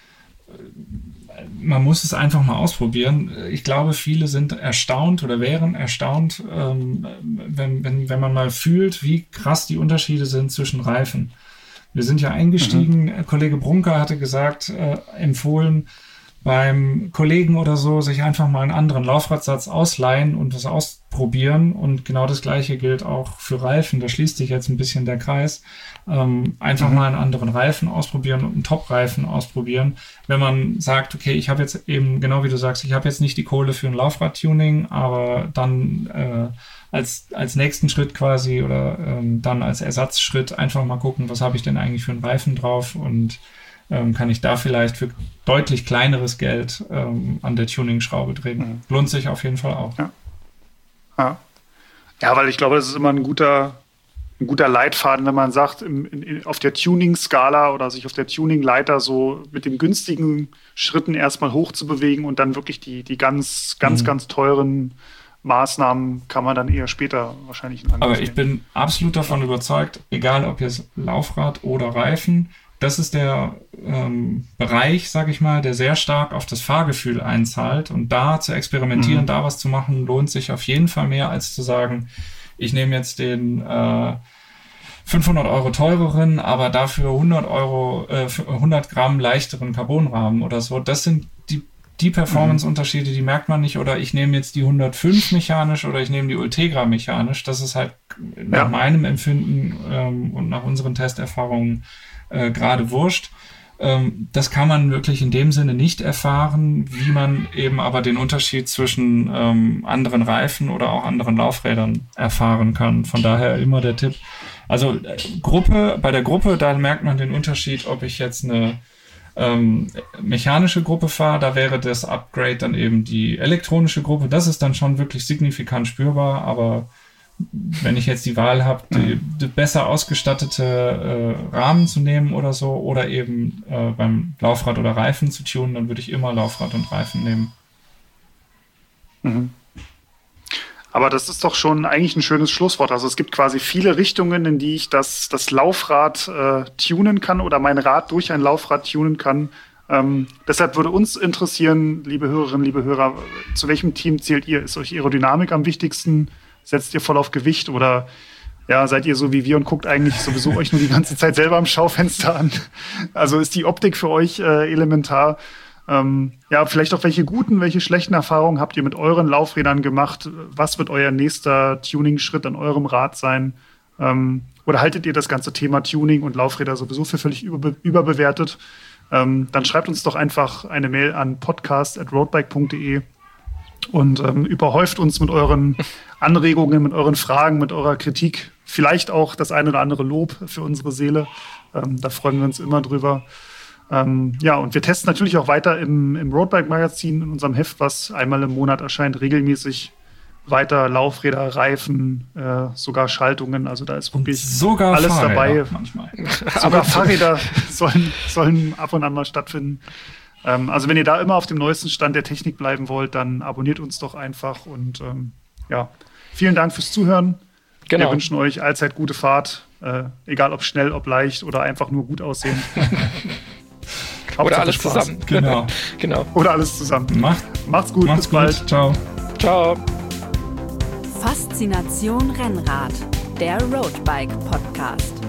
Man muss es einfach mal ausprobieren. Ich glaube, viele sind erstaunt oder wären erstaunt, ähm, wenn, wenn, wenn man mal fühlt, wie krass die Unterschiede sind zwischen Reifen. Wir sind ja eingestiegen, mhm. Kollege Brunker hatte gesagt, äh, empfohlen, beim Kollegen oder so sich einfach mal einen anderen Laufradsatz ausleihen und das ausprobieren. Und genau das Gleiche gilt auch für Reifen. Da schließt sich jetzt ein bisschen der Kreis. Ähm, einfach mhm. mal einen anderen Reifen ausprobieren und einen Top-Reifen ausprobieren. Wenn man sagt, okay, ich habe jetzt eben, genau wie du sagst, ich habe jetzt nicht die Kohle für ein Laufrad-Tuning, aber dann äh, als als nächsten Schritt quasi oder ähm, dann als Ersatzschritt einfach mal gucken, was habe ich denn eigentlich für einen Reifen drauf und ähm, kann ich da vielleicht für deutlich kleineres Geld ähm, an der Tuning-Schraube drehen. Mhm. Lohnt sich auf jeden Fall auch. Ja. Ja. Ja, weil ich glaube, das ist immer ein guter, ein guter Leitfaden, wenn man sagt, im, in, auf der Tuning-Skala oder sich auf der Tuning-Leiter so mit den günstigen Schritten erstmal hoch zu bewegen und dann wirklich die, die ganz, ganz, mhm. ganz teuren Maßnahmen kann man dann eher später wahrscheinlich in Angriff nehmen. Aber ich bin absolut davon überzeugt, egal ob jetzt Laufrad oder Reifen, das ist der ähm, Bereich, sag ich mal, der sehr stark auf das Fahrgefühl einzahlt. Und da zu experimentieren, mhm. da was zu machen, lohnt sich auf jeden Fall mehr, als zu sagen, ich nehme jetzt den äh, fünfhundert Euro teureren, aber dafür hundert Euro, äh, hundert Gramm leichteren Carbonrahmen oder so. Das sind die, die Performance-Unterschiede, die merkt man nicht. Oder ich nehme jetzt die hundertfünf mechanisch oder ich nehme die Ultegra mechanisch. Das ist halt nach ja. meinem Empfinden ähm, und nach unseren Testerfahrungen Äh, gerade wurscht. Ähm, das kann man wirklich in dem Sinne nicht erfahren, wie man eben aber den Unterschied zwischen ähm, anderen Reifen oder auch anderen Laufrädern erfahren kann. Von daher immer der Tipp. Also äh, Gruppe, bei der Gruppe, da merkt man den Unterschied, ob ich jetzt eine ähm, mechanische Gruppe fahre, da wäre das Upgrade dann eben die elektronische Gruppe. Das ist dann schon wirklich signifikant spürbar, aber wenn ich jetzt die Wahl habe, die, die besser ausgestattete äh, Rahmen zu nehmen oder so, oder eben äh, beim Laufrad oder Reifen zu tunen, dann würde ich immer Laufrad und Reifen nehmen. Mhm. Aber das ist doch schon eigentlich ein schönes Schlusswort. Also es gibt quasi viele Richtungen, in die ich das, das Laufrad äh, tunen kann oder mein Rad durch ein Laufrad tunen kann. Ähm, deshalb würde uns interessieren, liebe Hörerinnen, liebe Hörer, zu welchem Team zählt ihr? Ist euch Aerodynamik am wichtigsten? Setzt ihr voll auf Gewicht oder ja, seid ihr so wie wir und guckt eigentlich sowieso euch nur die ganze Zeit selber am Schaufenster an? Also ist die Optik für euch äh, elementar? Ähm, ja, vielleicht auch welche guten, welche schlechten Erfahrungen habt ihr mit euren Laufrädern gemacht? Was wird euer nächster Tuning-Schritt an eurem Rad sein? Ähm, oder haltet ihr das ganze Thema Tuning und Laufräder sowieso für völlig überbe- überbewertet? Ähm, dann schreibt uns doch einfach eine Mail an podcast at roadbike punkt de und ähm, überhäuft uns mit euren Anregungen, mit euren Fragen, mit eurer Kritik. Vielleicht auch das eine oder andere Lob für unsere Seele. Ähm, da freuen wir uns immer drüber. Ähm, ja, und wir testen natürlich auch weiter im, im Roadbike-Magazin, in unserem Heft, was einmal im Monat erscheint, regelmäßig weiter Laufräder, Reifen, äh, sogar Schaltungen. Also da ist wirklich sogar alles Fahrräder dabei. Manchmal. Sogar Fahrräder sollen, sollen ab und an mal stattfinden. Also wenn ihr da immer auf dem neuesten Stand der Technik bleiben wollt, dann abonniert uns doch einfach. Und ähm, ja, vielen Dank fürs Zuhören. Genau. Wir wünschen euch allzeit gute Fahrt. Äh, egal ob schnell, ob leicht oder einfach nur gut aussehen. Oder alles Spaß. Zusammen. Genau. genau. Oder alles zusammen. Macht, Macht's gut, macht's bis bald. Gut. Ciao. Ciao. Faszination Rennrad, der Roadbike Podcast.